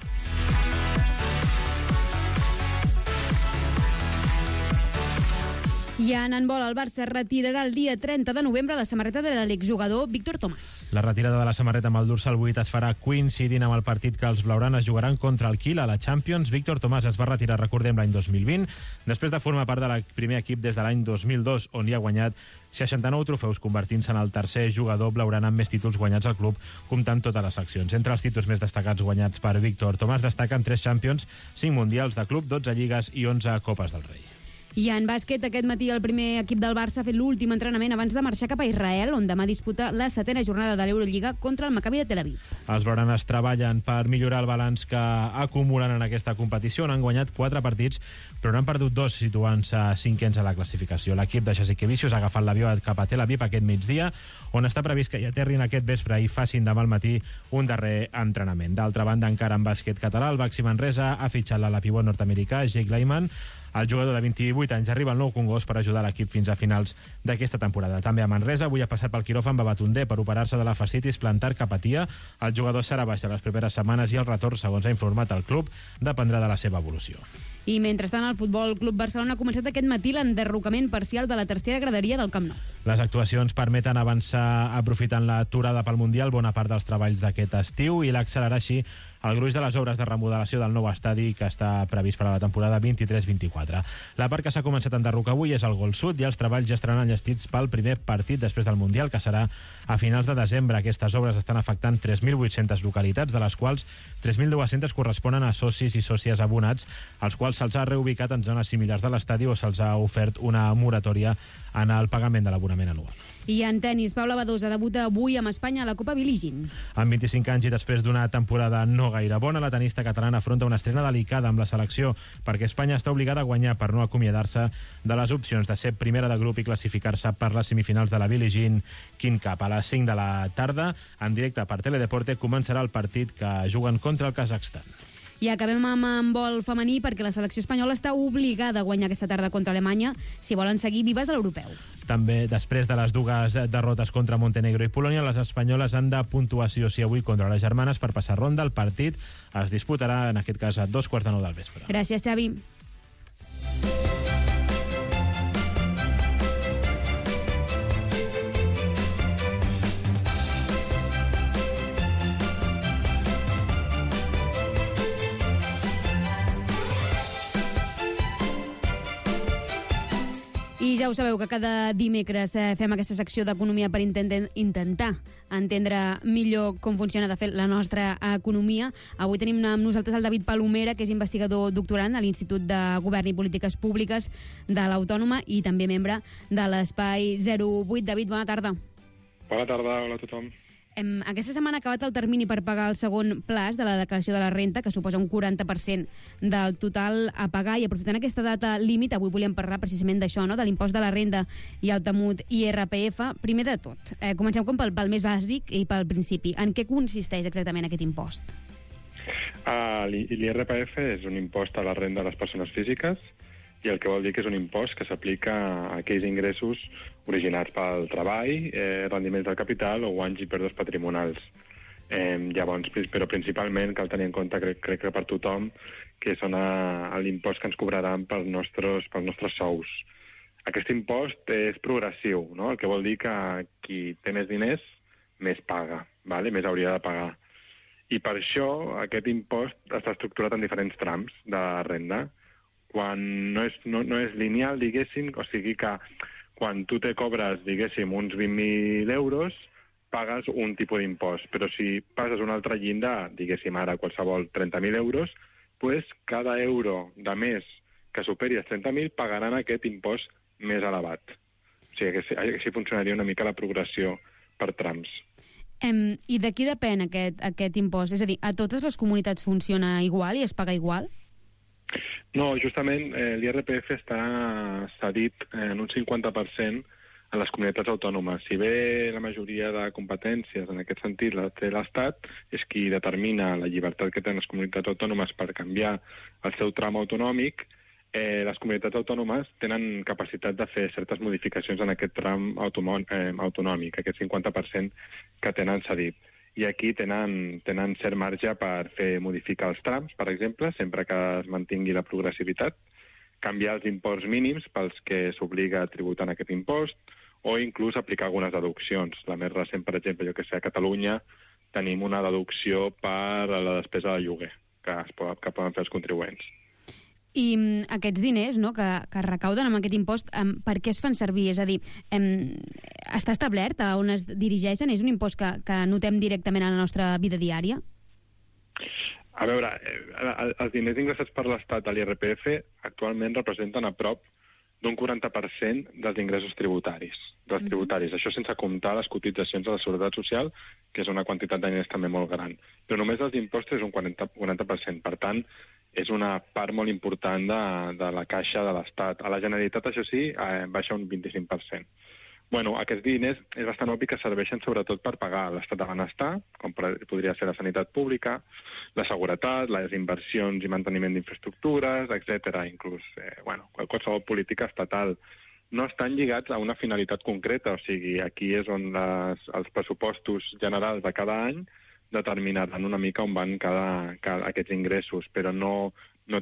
I en handbol, el Barça retirarà el dia 30 de novembre la samarreta de l'exjugador Víctor Tomàs. La retirada de la samarreta amb el dorsal 8 es farà coincidint amb el partit que els blaugranes jugaran contra el Kiel a la Champions. Víctor Tomàs es va retirar, recordem, l'any 2020, després de formar part del primer equip des de l'any 2002, on hi ha guanyat 69 trofeus, convertint-se en el tercer jugador blaugrana amb més títols guanyats al club, comptant totes les seccions. Entre els títols més destacats guanyats per Víctor Tomàs destaquen 3 Champions, 5 Mundials de club, 12 lligues i 11 Copes del Rei. I en bàsquet, aquest matí el primer equip del Barça ha fet l'últim entrenament abans de marxar cap a Israel, on demà disputa la 7a jornada de l'Eurolliga contra el Maccabi de Tel Aviv. Els blaugranes treballen per millorar el balanç que acumulen en aquesta competició. Han guanyat 4 partits, però n'han perdut 2, situant-se 5ens a la classificació. L'equip de Jasikevičius ha agafat l'avió cap a Tel Aviv aquest migdia, on està previst que hi aterrin aquest vespre i facin demà al matí un darrer entrenament. D'altra banda, encara en bàsquet català, el Baxi Manresa ha fitxat la pivot nord-americà Jake Lyman. El jugador de 28 anys arriba al Nou Congost per ajudar l'equip fins a finals d'aquesta temporada. També a Manresa, avui ha passat pel quiròfan Babatundé per operar-se de la fascitis plantar que patia. El jugador serà baix les properes setmanes i el retorn, segons ha informat el club, dependrà de la seva evolució. I mentrestant, el Futbol Club Barcelona ha començat aquest matí l'enderrocament parcial de la tercera graderia del Camp Nou. Les actuacions permeten avançar aprofitant l'aturada pel Mundial bona part dels treballs d'aquest estiu i l'accelerar així el gruix de les obres de remodelació del nou estadi que està previst per a la temporada 23-24. La part que s'ha començat a enderrocar avui és el Gol Sud i els treballs ja estaran enllestits pel primer partit després del Mundial, que serà a finals de desembre. Aquestes obres estan afectant 3.800 localitats, de les quals 3.200 corresponen a socis i sòcies abonats, als quals quals se'ls ha reubicat en zones similars de l'estadi o se'ls ha ofert una moratòria en el pagament de l'abonament anual. I en tenis, Paula Badosa debuta avui amb Espanya a la Copa Billie Jean. Amb 25 anys i després d'una temporada no gaire bona, la tenista catalana afronta una estrena delicada amb la selecció perquè Espanya està obligada a guanyar per no acomiadar-se de les opcions de ser primera de grup i classificar-se per les semifinals de la Billie Jean King Cup. A les 5 de la tarda, en directe per Teledeporte, començarà el partit que juguen contra el Kazakhstan. I acabem amb handbol femení perquè la selecció espanyola està obligada a guanyar aquesta tarda contra Alemanya si volen seguir vives a l'europeu. També, després de les dues derrotes contra Montenegro i Polònia, les espanyoles han de puntuar sí o sí avui contra les germanes per passar ronda. El partit es disputarà, en aquest cas, a 2:45 del vespre. Gràcies, Xavi. I ja ho sabeu que cada dimecres fem aquesta secció d'economia per intentar entendre millor com funciona, de fet, la nostra economia. Avui tenim amb nosaltres el David Palomera, que és investigador doctorant a l'Institut de Govern i Polítiques Públiques de l'Autònoma i també membre de l'Espai 08. David, bona tarda. Bona tarda, hola a tothom. Aquesta setmana ha acabat el termini per pagar el segon plaç de la declaració de la renta, que suposa un 40% del total a pagar, i aprofitant aquesta data límit, avui volíem parlar precisament d'això, no? De l'impost de la renda i el temut IRPF. Primer de tot, comencem com pel més bàsic i pel principi. En què consisteix exactament aquest impost? L'IRPF és un impost a la renda de les persones físiques, i el que vol dir que és un impost que s'aplica a aquells ingressos originats pel treball, rendiments del capital o guanys i pèrdues patrimonials. Llavors, però principalment cal tenir en compte, crec que per tothom, que són l'impost que ens cobraran pels nostres sous. Aquest impost és progressiu, no? El que vol dir que qui té més diners, més paga, més hauria de pagar. I per això aquest impost està estructurat en diferents trams de renda. Quan no és lineal, diguéssim, o sigui que quan tu te cobres, diguéssim, uns 20.000 euros, pagues un tipus d'impost. Però si passes un altre llindar, diguéssim ara qualsevol 30.000 euros, doncs cada euro de més que superi els 30.000 pagaran aquest impost més elevat. O sigui que així funcionaria una mica la progressió per trams. I de qui depèn aquest impost? És a dir, a totes les comunitats funciona igual i es paga igual? No, justament l'IRPF està cedit en un 50% a les comunitats autònomes. Si bé la majoria de competències en aquest sentit la té l'Estat, és qui determina la llibertat que tenen les comunitats autònomes per canviar el seu tram autonòmic, les comunitats autònomes tenen capacitat de fer certes modificacions en aquest tram autonòmic, aquest 50% que tenen cedit. I aquí tenen cert marge per fer modificar els trams, per exemple, sempre que es mantingui la progressivitat, canviar els imports mínims pels que s'obliga a tributar en aquest impost, o inclús aplicar algunes deduccions. La més recent, per exemple, a Catalunya tenim una deducció per a la despesa de lloguer que poden fer els contribuents. I aquests diners, no, que recauden amb aquest impost, per què es fan servir? És a dir, està establert a on es dirigeixen? És un impost que notem directament a la nostra vida diària? A veure, els diners ingressats per l'Estat a l'IRPF actualment representen a prop d'un 40% dels ingressos tributaris. Això sense comptar les cotitzacions de la Seguretat Social, que és una quantitat de diners també molt gran. Però només els impostos és un 40%. Per tant, és una part molt important de la caixa de l'Estat. A la Generalitat, això sí, baixa un 25%. Bueno, aquests diners és bastant obvi que serveixen sobretot per pagar l'estat de benestar, com podria ser la sanitat pública, la seguretat, les inversions i manteniment d'infraestructures, etc. Inclús qualsevol política estatal. No estan lligats a una finalitat concreta, o sigui, aquí és on els pressupostos generals de cada any determinaran una mica on van aquests ingressos, però no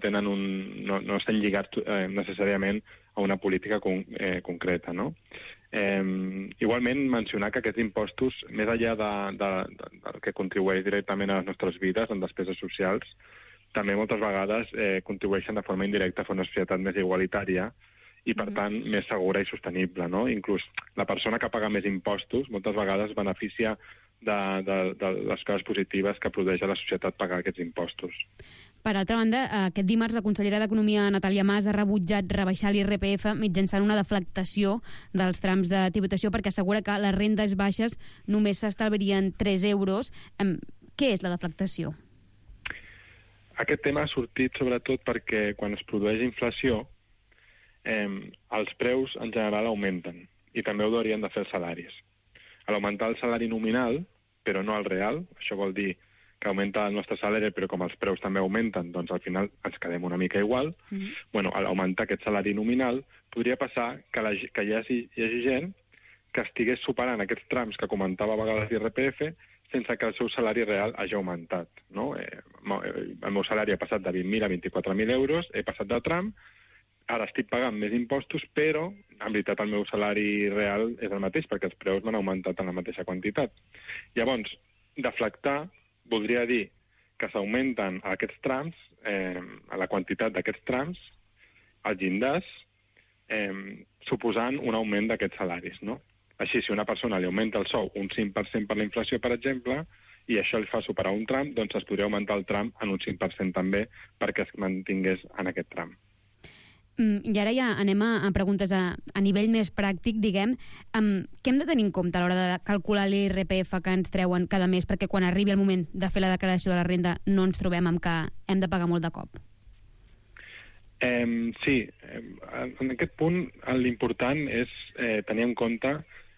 estan lligats necessàriament a una política concreta, no? Igualment, mencionar que aquests impostos, més enllà del que contribueix directament a les nostres vides en despeses socials, també moltes vegades contribueixen de forma indirecta a fer una societat més igualitària i, per tant, més segura i sostenible, no? Inclús la persona que paga més impostos moltes vegades beneficia de les coses positives que produeix a la societat pagar aquests impostos. Per altra banda, aquest dimarts la consellera d'Economia, Natàlia Mas, ha rebutjat rebaixar l'IRPF mitjançant una deflactació dels trams de tributació perquè assegura que les rendes baixes només s'estalviarien 3 euros. Què és la deflactació? Aquest tema ha sortit sobretot perquè quan es produeix inflació, els preus en general augmenten i també ho haurien de fer els salaris. A l'augmentar el salari nominal, però no el real, això vol dir que augmenta el nostre salari, però com els preus també augmenten, doncs al final ens quedem una mica igual. Bueno, a l'augmentar aquest salari nominal, podria passar que hi hagi gent que estigués superant aquests trams que comentava a vegades l'IRPF sense que el seu salari real hagi augmentat. No? El meu salari ha passat de 20.000 a 24.000 euros, he passat de tram, ara estic pagant més impostos, però en veritat el meu salari real és el mateix, perquè els preus m'han augmentat en la mateixa quantitat. Llavors, deflactar voldria dir que s'augmenten aquests trams, a la quantitat d'aquests trams, als llindars, suposant un augment d'aquests salaris, no? Així, si una persona li augmenta el sou un 5% per la inflació, per exemple, i això li fa superar un tram, doncs es podria augmentar el tram en un 5% també perquè es mantingués en aquest tram. I ara ja anem a preguntes a nivell més pràctic, diguem. Què hem de tenir en compte a l'hora de calcular l'IRPF que ens treuen cada mes perquè quan arribi el moment de fer la declaració de la renda no ens trobem amb que hem de pagar molt de cop? Sí, en aquest punt l'important és tenir en compte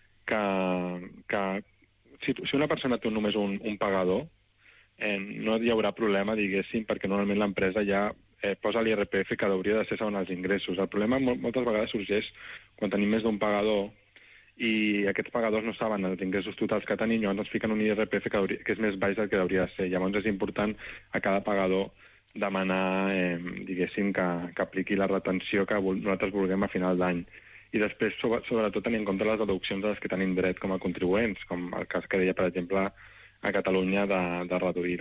que si una persona té només un pagador, no hi haurà problema, diguéssim, perquè normalment l'empresa ja posa l'IRPF que hauria de ser segons els ingressos. El problema moltes vegades sorgeix quan tenim més d'un pagador i aquests pagadors no saben els ingressos totals que tenim, llavors ens fiquen un IRPF que és més baix del que hauria de ser. Llavors és important a cada pagador demanar, diguéssim, que apliqui la retenció que nosaltres vulguem a final d'any. I després, sobretot, tenir en compte les deduccions a les que tenim dret com a contribuents, com el cas que deia, per exemple, a Catalunya de reduir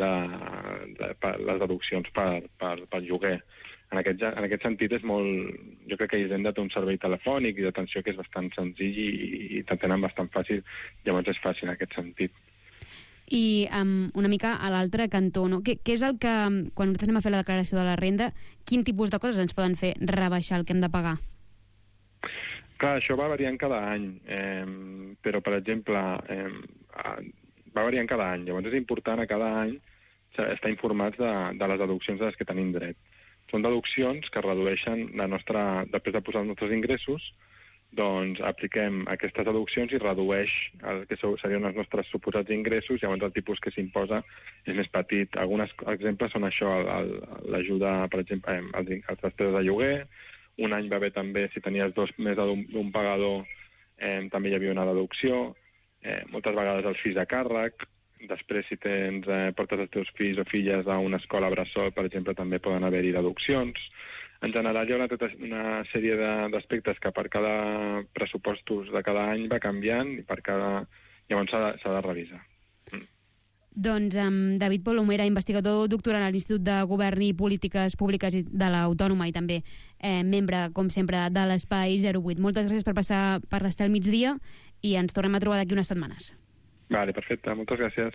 les deduccions per lloguer. En aquest sentit, jo crec que Hisenda té un servei telefònic i d'atenció que és bastant senzill i t'entenen bastant fàcil, llavors és fàcil en aquest sentit. I una mica a l'altre cantó, no? Què és el que, quan nosaltres anem a fer la declaració de la renda, quin tipus de coses ens poden fer rebaixar el que hem de pagar? Clar, això va variant cada any, però, per exemple, va variant cada any. Llavors és important a cada any estar informats de les deduccions a les que tenim dret. Són deduccions que redueixen després de posar els nostres ingressos, doncs apliquem aquestes deduccions i redueix el que serien els nostres suposats ingressos, llavors el tipus que s'imposa és més petit. Alguns exemples són això, l'ajuda, per exemple, als despeses de lloguer. Un any va haver també, si tenies més d'un pagador, també hi havia una deducció. Moltes vegades els fills a càrrec. Després, si portes els teus fills o filles a una escola bressol, per exemple, també poden haver-hi deduccions. En general, hi ha una sèrie d'aspectes que per cada pressupostos de cada any va canviant i llavors s'ha de revisar. Doncs David Polomera, investigador doctoral a l'Institut de Govern i Polítiques Públiques de l'Autònoma i també membre, com sempre, de l'Espai 08. Moltes gràcies per passar per l'Estel Migdia i ens tornem a trobar d'aquí unes setmanes. Vale, perfecte. Moltes gràcies.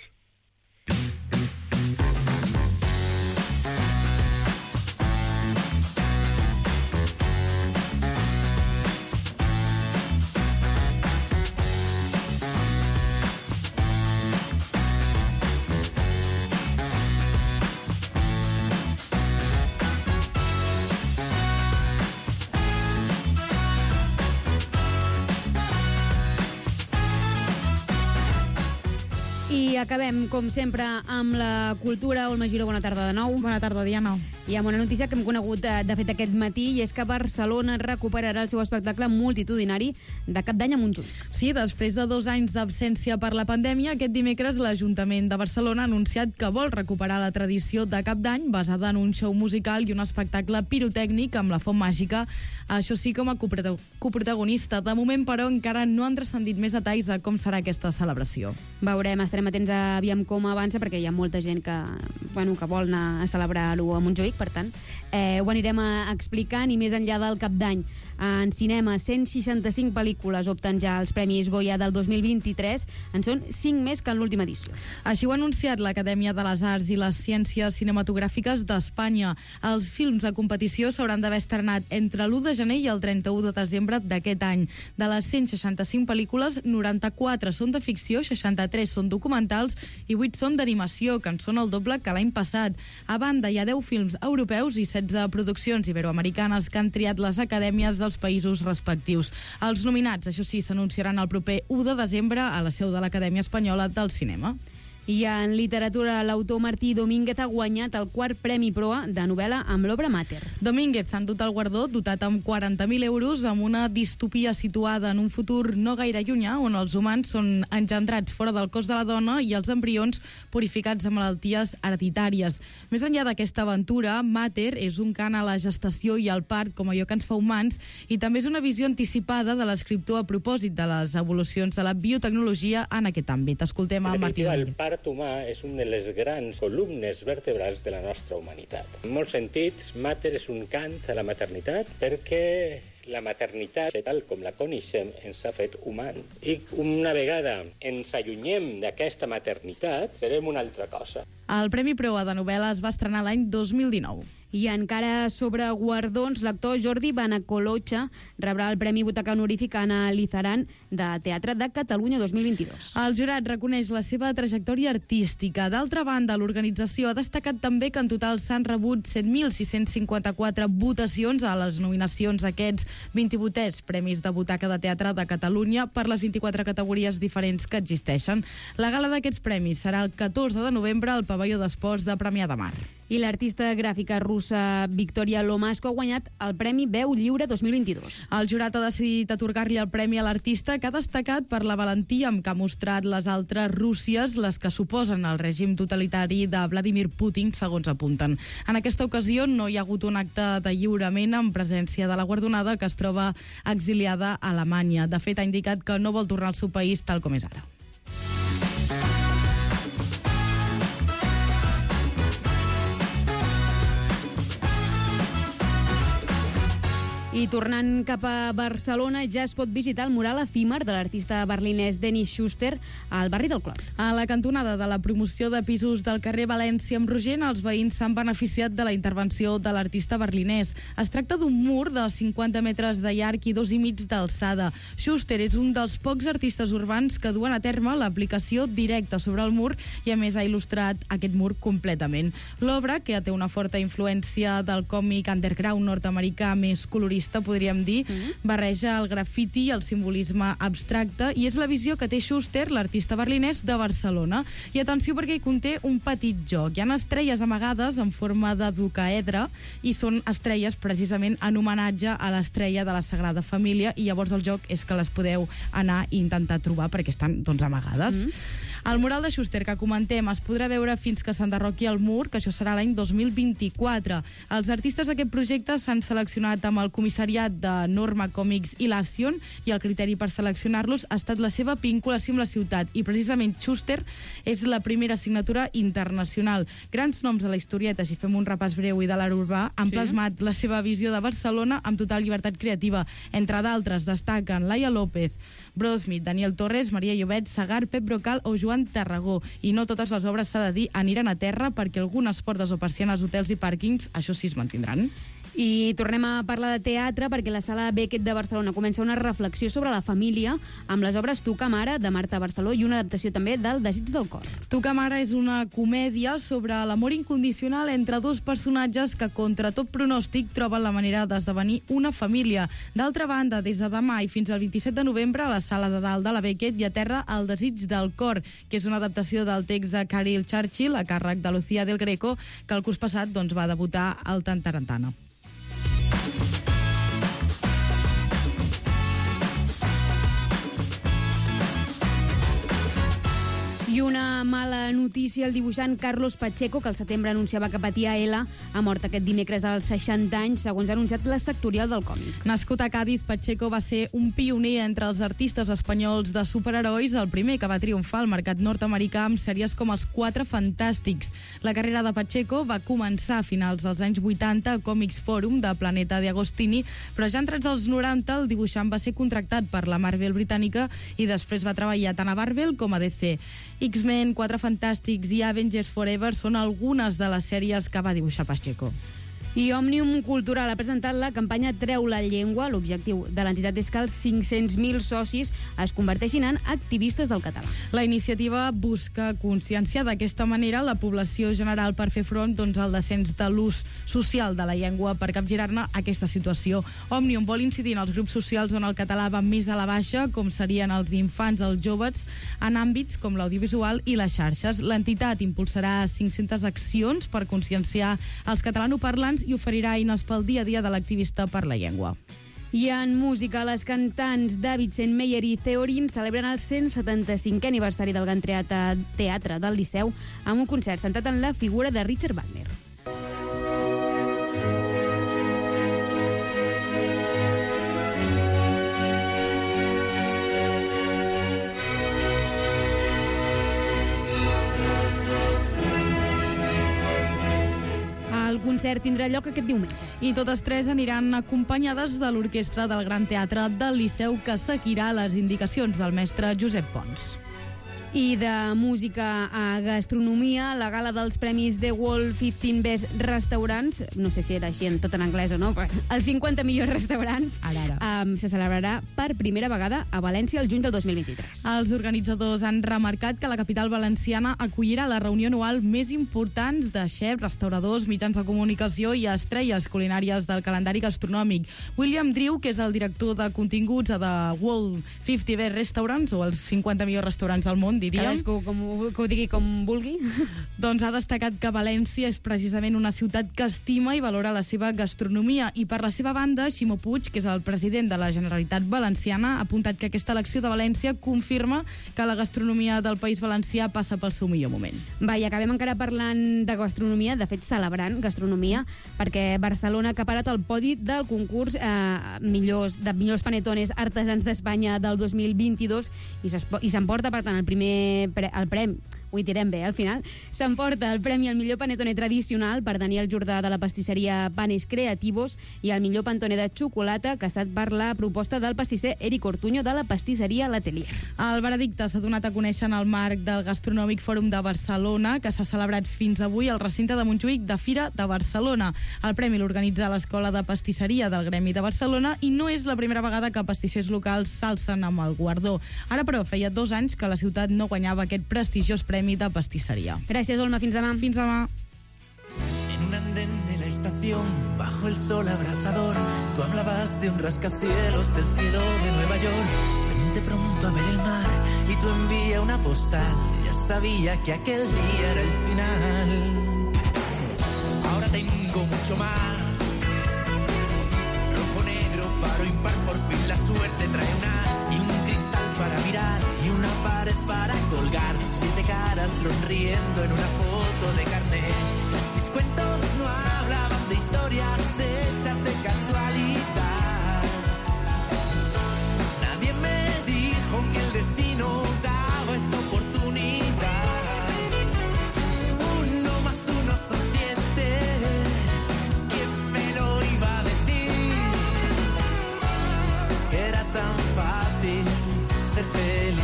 I acabem, com sempre, amb la cultura. Olma Giró, bona tarda de nou. Bona tarda, Diana. I amb una notícia que hem conegut, de fet, aquest matí, i és que Barcelona recuperarà el seu espectacle multitudinari de Cap d'Any a Montjuïc. Sí, després de 2 anys d'absència per la pandèmia, aquest dimecres l'Ajuntament de Barcelona ha anunciat que vol recuperar la tradició de Cap d'Any basada en un show musical i un espectacle pirotècnic amb la font màgica, això sí, com a coprotagonista. De moment, però, encara no han transcendit més detalls de com serà aquesta celebració. Veurem, estarem atents aviam com avança, perquè hi ha molta gent que vol anar a celebrar-ho a Montjuïc, per tant, ho anirem explicant, i més enllà del Cap d'Any. En cinema, 165 pel·lícules opten ja als Premis Goya del 2023, en són 5 més que en l'última edició. Així ho ha anunciat l'Acadèmia de les Arts i les Ciències Cinematogràfiques d'Espanya. Els films de competició s'hauran d'haver estrenat entre l'1 de gener i el 31 de desembre d'aquest any. De les 165 pel·lícules, 94 són de ficció, 63 són documentals i 8 són d'animació, que en són el doble que l'any passat. A banda, hi ha 10 films europeus i 16 produccions iberoamericanes que han triat les acadèmies dels països respectius. Els nominats, això sí, s'anunciaran el proper 1 de desembre a la seu de l'Acadèmia Espanyola del Cinema. I en literatura, l'autor Martí Domínguez ha guanyat el 4 Premi Proa de novel·la amb l'obra Mater. Domínguez s'ha endut el guardó, dotat amb 40.000 euros, amb una distopia situada en un futur no gaire llunyà, on els humans són engendrats fora del cos de la dona i els embrions purificats de malalties hereditàries. Més enllà d'aquesta aventura, Mater és un cant a la gestació i al part com allò que ens fa humans, i també és una visió anticipada de l'escriptor a propòsit de les evolucions de la biotecnologia en aquest àmbit. Escoltem a Martí Domínguez. El part humà és una de les grans columnes vertebrals de la nostra humanitat. En molts sentits, Mater és un cant a la maternitat, perquè la maternitat, tal com la coneixem, ens ha fet humans. I una vegada ens allunyem d'aquesta maternitat, serem una altra cosa. El Premi Proa de novel·la es va estrenar l'any 2019. I encara sobre guardons, l'actor Jordi Banacolocha rebrà el Premi Butaca Honorífic Anna Lizaran de Teatre de Catalunya 2022. El jurat reconeix la seva trajectòria artística. D'altra banda, l'organització ha destacat també que en total s'han rebut 7.654 votacions a les nominacions d'aquests 28è Premis de Butaca de Teatre de Catalunya per les 24 categories diferents que existeixen. La gala d'aquests premis serà el 14 de novembre al pavelló d'esports de Premià de Mar. I l'artista gràfica russa Victoria Lomasco ha guanyat el Premi Veu Lliure 2022. El jurat ha decidit atorgar-li el premi a l'artista, que ha destacat per la valentia amb què ha mostrat les altres Rússies, les que suposen el règim totalitari de Vladimir Putin, segons apunten. En aquesta ocasió no hi ha hagut un acte de lliurament en presència de la guardonada, que es troba exiliada a Alemanya. De fet, ha indicat que no vol tornar al seu país tal com és ara. I tornant cap a Barcelona, ja es pot visitar el mural efímer de l'artista berlinès Dennis Schuster al barri del Clot. A la cantonada de la promoció de pisos del carrer València amb Rogent, els veïns s'han beneficiat de la intervenció de l'artista berlinès. Es tracta d'un mur de 50 metres de llarg i 2,5 d'alçada. Schuster és un dels pocs artistes urbans que duen a terme l'aplicació directa sobre el mur i, a més, ha il·lustrat aquest mur completament. L'obra, que té una forta influència del còmic underground nord-americà més colorista, podríem dir, barreja el grafiti i el simbolisme abstracte, i és la visió que té Schuster, l'artista berlinès de Barcelona. I atenció, perquè hi conté un petit joc. Hi ha estrelles amagades en forma de docaedre, i són estrelles precisament en homenatge a l'estrella de la Sagrada Família, i llavors el joc és que les podeu anar i intentar trobar perquè estan, doncs, amagades. El mural de Schuster que comentem es podrà veure fins que s'enderroqui el mur, que això serà l'any 2024. Els artistes d'aquest projecte s'han seleccionat amb el comissariat de Norma Comics i l'Action, i el criteri per seleccionar-los ha estat la seva vinculació amb la ciutat, i precisament Schuster és la primera signatura internacional. Grans noms de la historieta, si fem un repàs breu i de l'art urbà, han plasmat la seva visió de Barcelona amb total llibertat creativa. Entre d'altres destaquen Laia López, Brodesmith, Daniel Torres, Maria Llobet, Segar, Pep Brocal o Joan Tarragó. I no totes les obres, s'ha de dir, aniran a terra, perquè algunes portes o persianes, hotels i pàrquings, això sí es mantindran. I tornem a parlar de teatre, perquè la Sala Beckett de Barcelona comença una reflexió sobre la família amb les obres Tu Camara, de Marta Barceló, i una adaptació també del Desig del cor. Tu Camara és una comèdia sobre l'amor incondicional entre dos personatges que, contra tot pronòstic, troben la manera d'esdevenir una família. D'altra banda, des de demà i fins al 27 de novembre, a la Sala de Dalt de la Beckett hi aterra El Desig del cor, que és una adaptació del text de Caril Churchill, a càrrec de Lucía del Greco, que el curs passat va debutar al Tantarantana. I una mala notícia, el dibuixant Carlos Pacheco, que al setembre anunciava que patia ELA, ha mort aquest dimecres als 60 anys, segons ha anunciat la sectorial del còmic. Nascut a Cádiz, Pacheco va ser un pioner entre els artistes espanyols de superherois, el primer que va triomfar al mercat nord-americà amb sèries com Els Quatre Fantàstics. La carrera de Pacheco va començar a finals dels anys 80 a Comics Forum de Planeta de Agostini, però ja entrats als 90 el dibuixant va ser contractat per la Marvel britànica i després va treballar tant a Marvel com a DC. X-Men, Quatre Fantàstics i Avengers Forever són algunes de les sèries que va dibuixar Pacheco. I Òmnium Cultural ha presentat la campanya Treu la llengua. L'objectiu de l'entitat és que els 500.000 socis es converteixin en activistes del català. La iniciativa busca conscienciar d'aquesta manera la població general per fer front al descens de l'ús social de la llengua per capgirar-ne aquesta situació. Òmnium vol incidir en els grups socials on el català va més a la baixa, com serien els infants, els joves, en àmbits com l'audiovisual i les xarxes. L'entitat impulsarà 500 accions per conscienciar els catalanoparlants i oferirà eines pel dia a dia de l'activista per la llengua. I en música, les cantants David Sentmeyer i Theorin celebren el 175è aniversari del Gran Teatre del Liceu amb un concert centrat en la figura de Richard Wagner. El concert tindrà lloc aquest diumenge. I totes tres aniran acompanyades de l'orquestra del Gran Teatre del Liceu, que seguirà les indicacions del mestre Josep Pons. I de música a gastronomia, la gala dels premis The World 15 Best Restaurants, no sé si era així tot en anglès o no, però els 50 millors restaurants, se celebrarà per primera vegada a València el juny del 2023. Els organitzadors han remarcat que la capital valenciana acollirà la reunió anual més importants de xefs, restauradors, mitjans de comunicació i estrelles culinàries del calendari gastronòmic. William Drew, que és el director de continguts a The World 50 Best Restaurants, o els 50 millors restaurants del món, cadascú que ho digui com vulgui. Doncs ha destacat que València és precisament una ciutat que estima i valora la seva gastronomia, i per la seva banda, Ximo Puig, que és el president de la Generalitat Valenciana, ha apuntat que aquesta elecció de València confirma que la gastronomia del País Valencià passa pel seu millor moment. Va, i acabem encara parlant de gastronomia, de fet celebrant gastronomia, perquè Barcelona ha acaparat el podi del concurs millors panetones artesans d'Espanya del 2022 i s'emporta, per tant, el premi, ho hi tirem bé, al final, s'emporta el premi al millor panetone tradicional per Daniel Jordà de la pastisseria Panes Creativos i el millor panetone de xocolata, que ha estat per la proposta del pastisser Eric Ortuño de la pastisseria L'Atelier. El veredicte s'ha donat a conèixer en el marc del Gastronòmic Fòrum de Barcelona, que s'ha celebrat fins avui al recinte de Montjuïc de Fira de Barcelona. El premi l'organitza l'Escola de Pastisseria del Gremi de Barcelona i no és la primera vegada que pastissers locals s'alcen amb el guardó. Ara, però, feia 2 anys que la ciutat no guanyava aquest prestigiós premi de pastissería. Gràcies, Olma. Fins demà. Fins demà. En un andén de la estación, bajo el sol abrasador, tú hablabas de un rascacielos del cielo de Nueva York. Vente pronto a ver el mar y tú envía una postal. Ya sabía que aquel día era el final. Ahora tengo mucho más. Rojo, negro, paro, impar, por fin la suerte trae un as y un cristal para mirar y una pared para colgar. 7 caras sonriendo en una foto de carnet. Mis cuentos no hablaban de historias hechas de casualidad. Nadie me dijo que el destino daba esta oportunidad. 1 más 1 son 7. ¿Quién me lo iba a decir? Que era tan fácil ser feliz.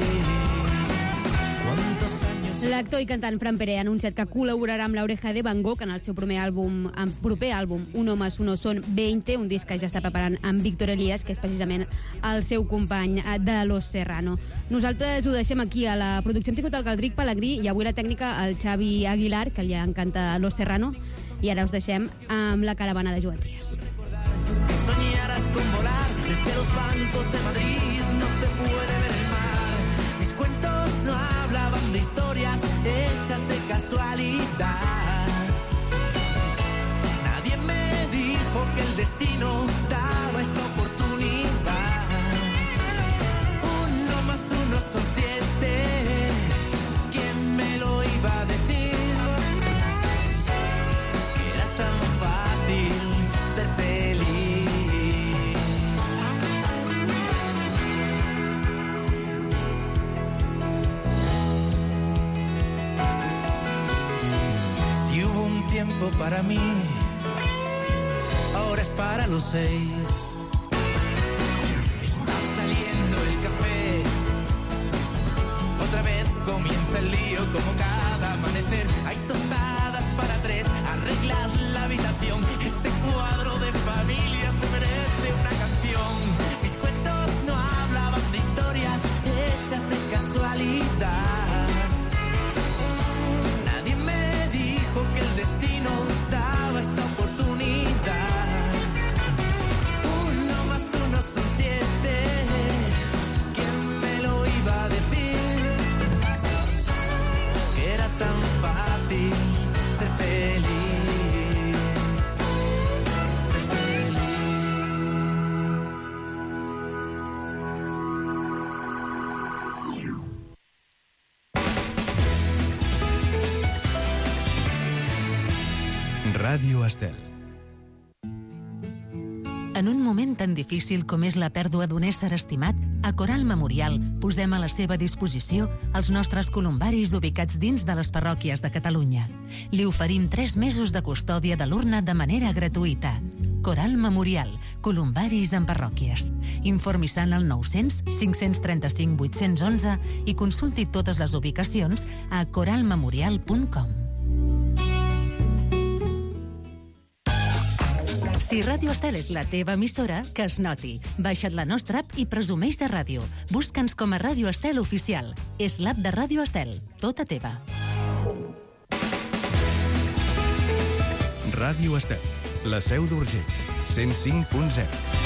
L'actor i cantant Fran Pere ha anunciat que col·laborarà amb l'Oreja de Van Gogh en el seu proper àlbum, Uno más uno son 20, un disc que ja està preparant amb Víctor Elías, que és precisament el seu company de Los Serrano. Nosaltres ho deixem aquí a la producció. Hem tingut el Galdric Pelegrí i avui la tècnica el Xavi Aguilar, que li encanta Los Serrano, i ara us deixem amb la caravana de Joan Trias. Soñarás con volar desde los bancos de Madrid, no se puede ver el mar. Mis cuentos no hablaban de historias hechas de casualidad. Nadie me dijo que el destino daba esta oportunidad. 1 más 1 son 7. tiempo para mí ahora es para los 6. Está saliendo el café, otra vez comienza el lío como cada amanecer. Hay tostadas para 3, arreglad la habitación. Este cuadro de familia se merece una canción. Mis cuentos no hablaban de historias hechas de casualidad. Nadie me dijo que el destino daba esta oportunidad. 1 más 1 son 7. ¿Quién me lo iba a decir? Que era tan fácil ser feliz. Ser feliz. Ràdio Estel. En un moment tan difícil com és la pèrdua d'un ésser estimat, a Coral Memorial posem a la seva disposició els nostres columbaris ubicats dins de les parròquies de Catalunya. Li oferim 3 mesos de custòdia de l'urna de manera gratuïta. Coral Memorial, columbaris en parròquies. Informi-se al 900 535 811 i consulti totes les ubicacions a coralmemorial.com. Si Ràdio Estel és la teva emissora, que es noti. Baixa't la nostra app i presumeix de ràdio. Busca'ns com a Ràdio Estel Oficial. És l'app de Ràdio Estel, tota teva. Ràdio Estel, la Seu d'Urgell, 105.0.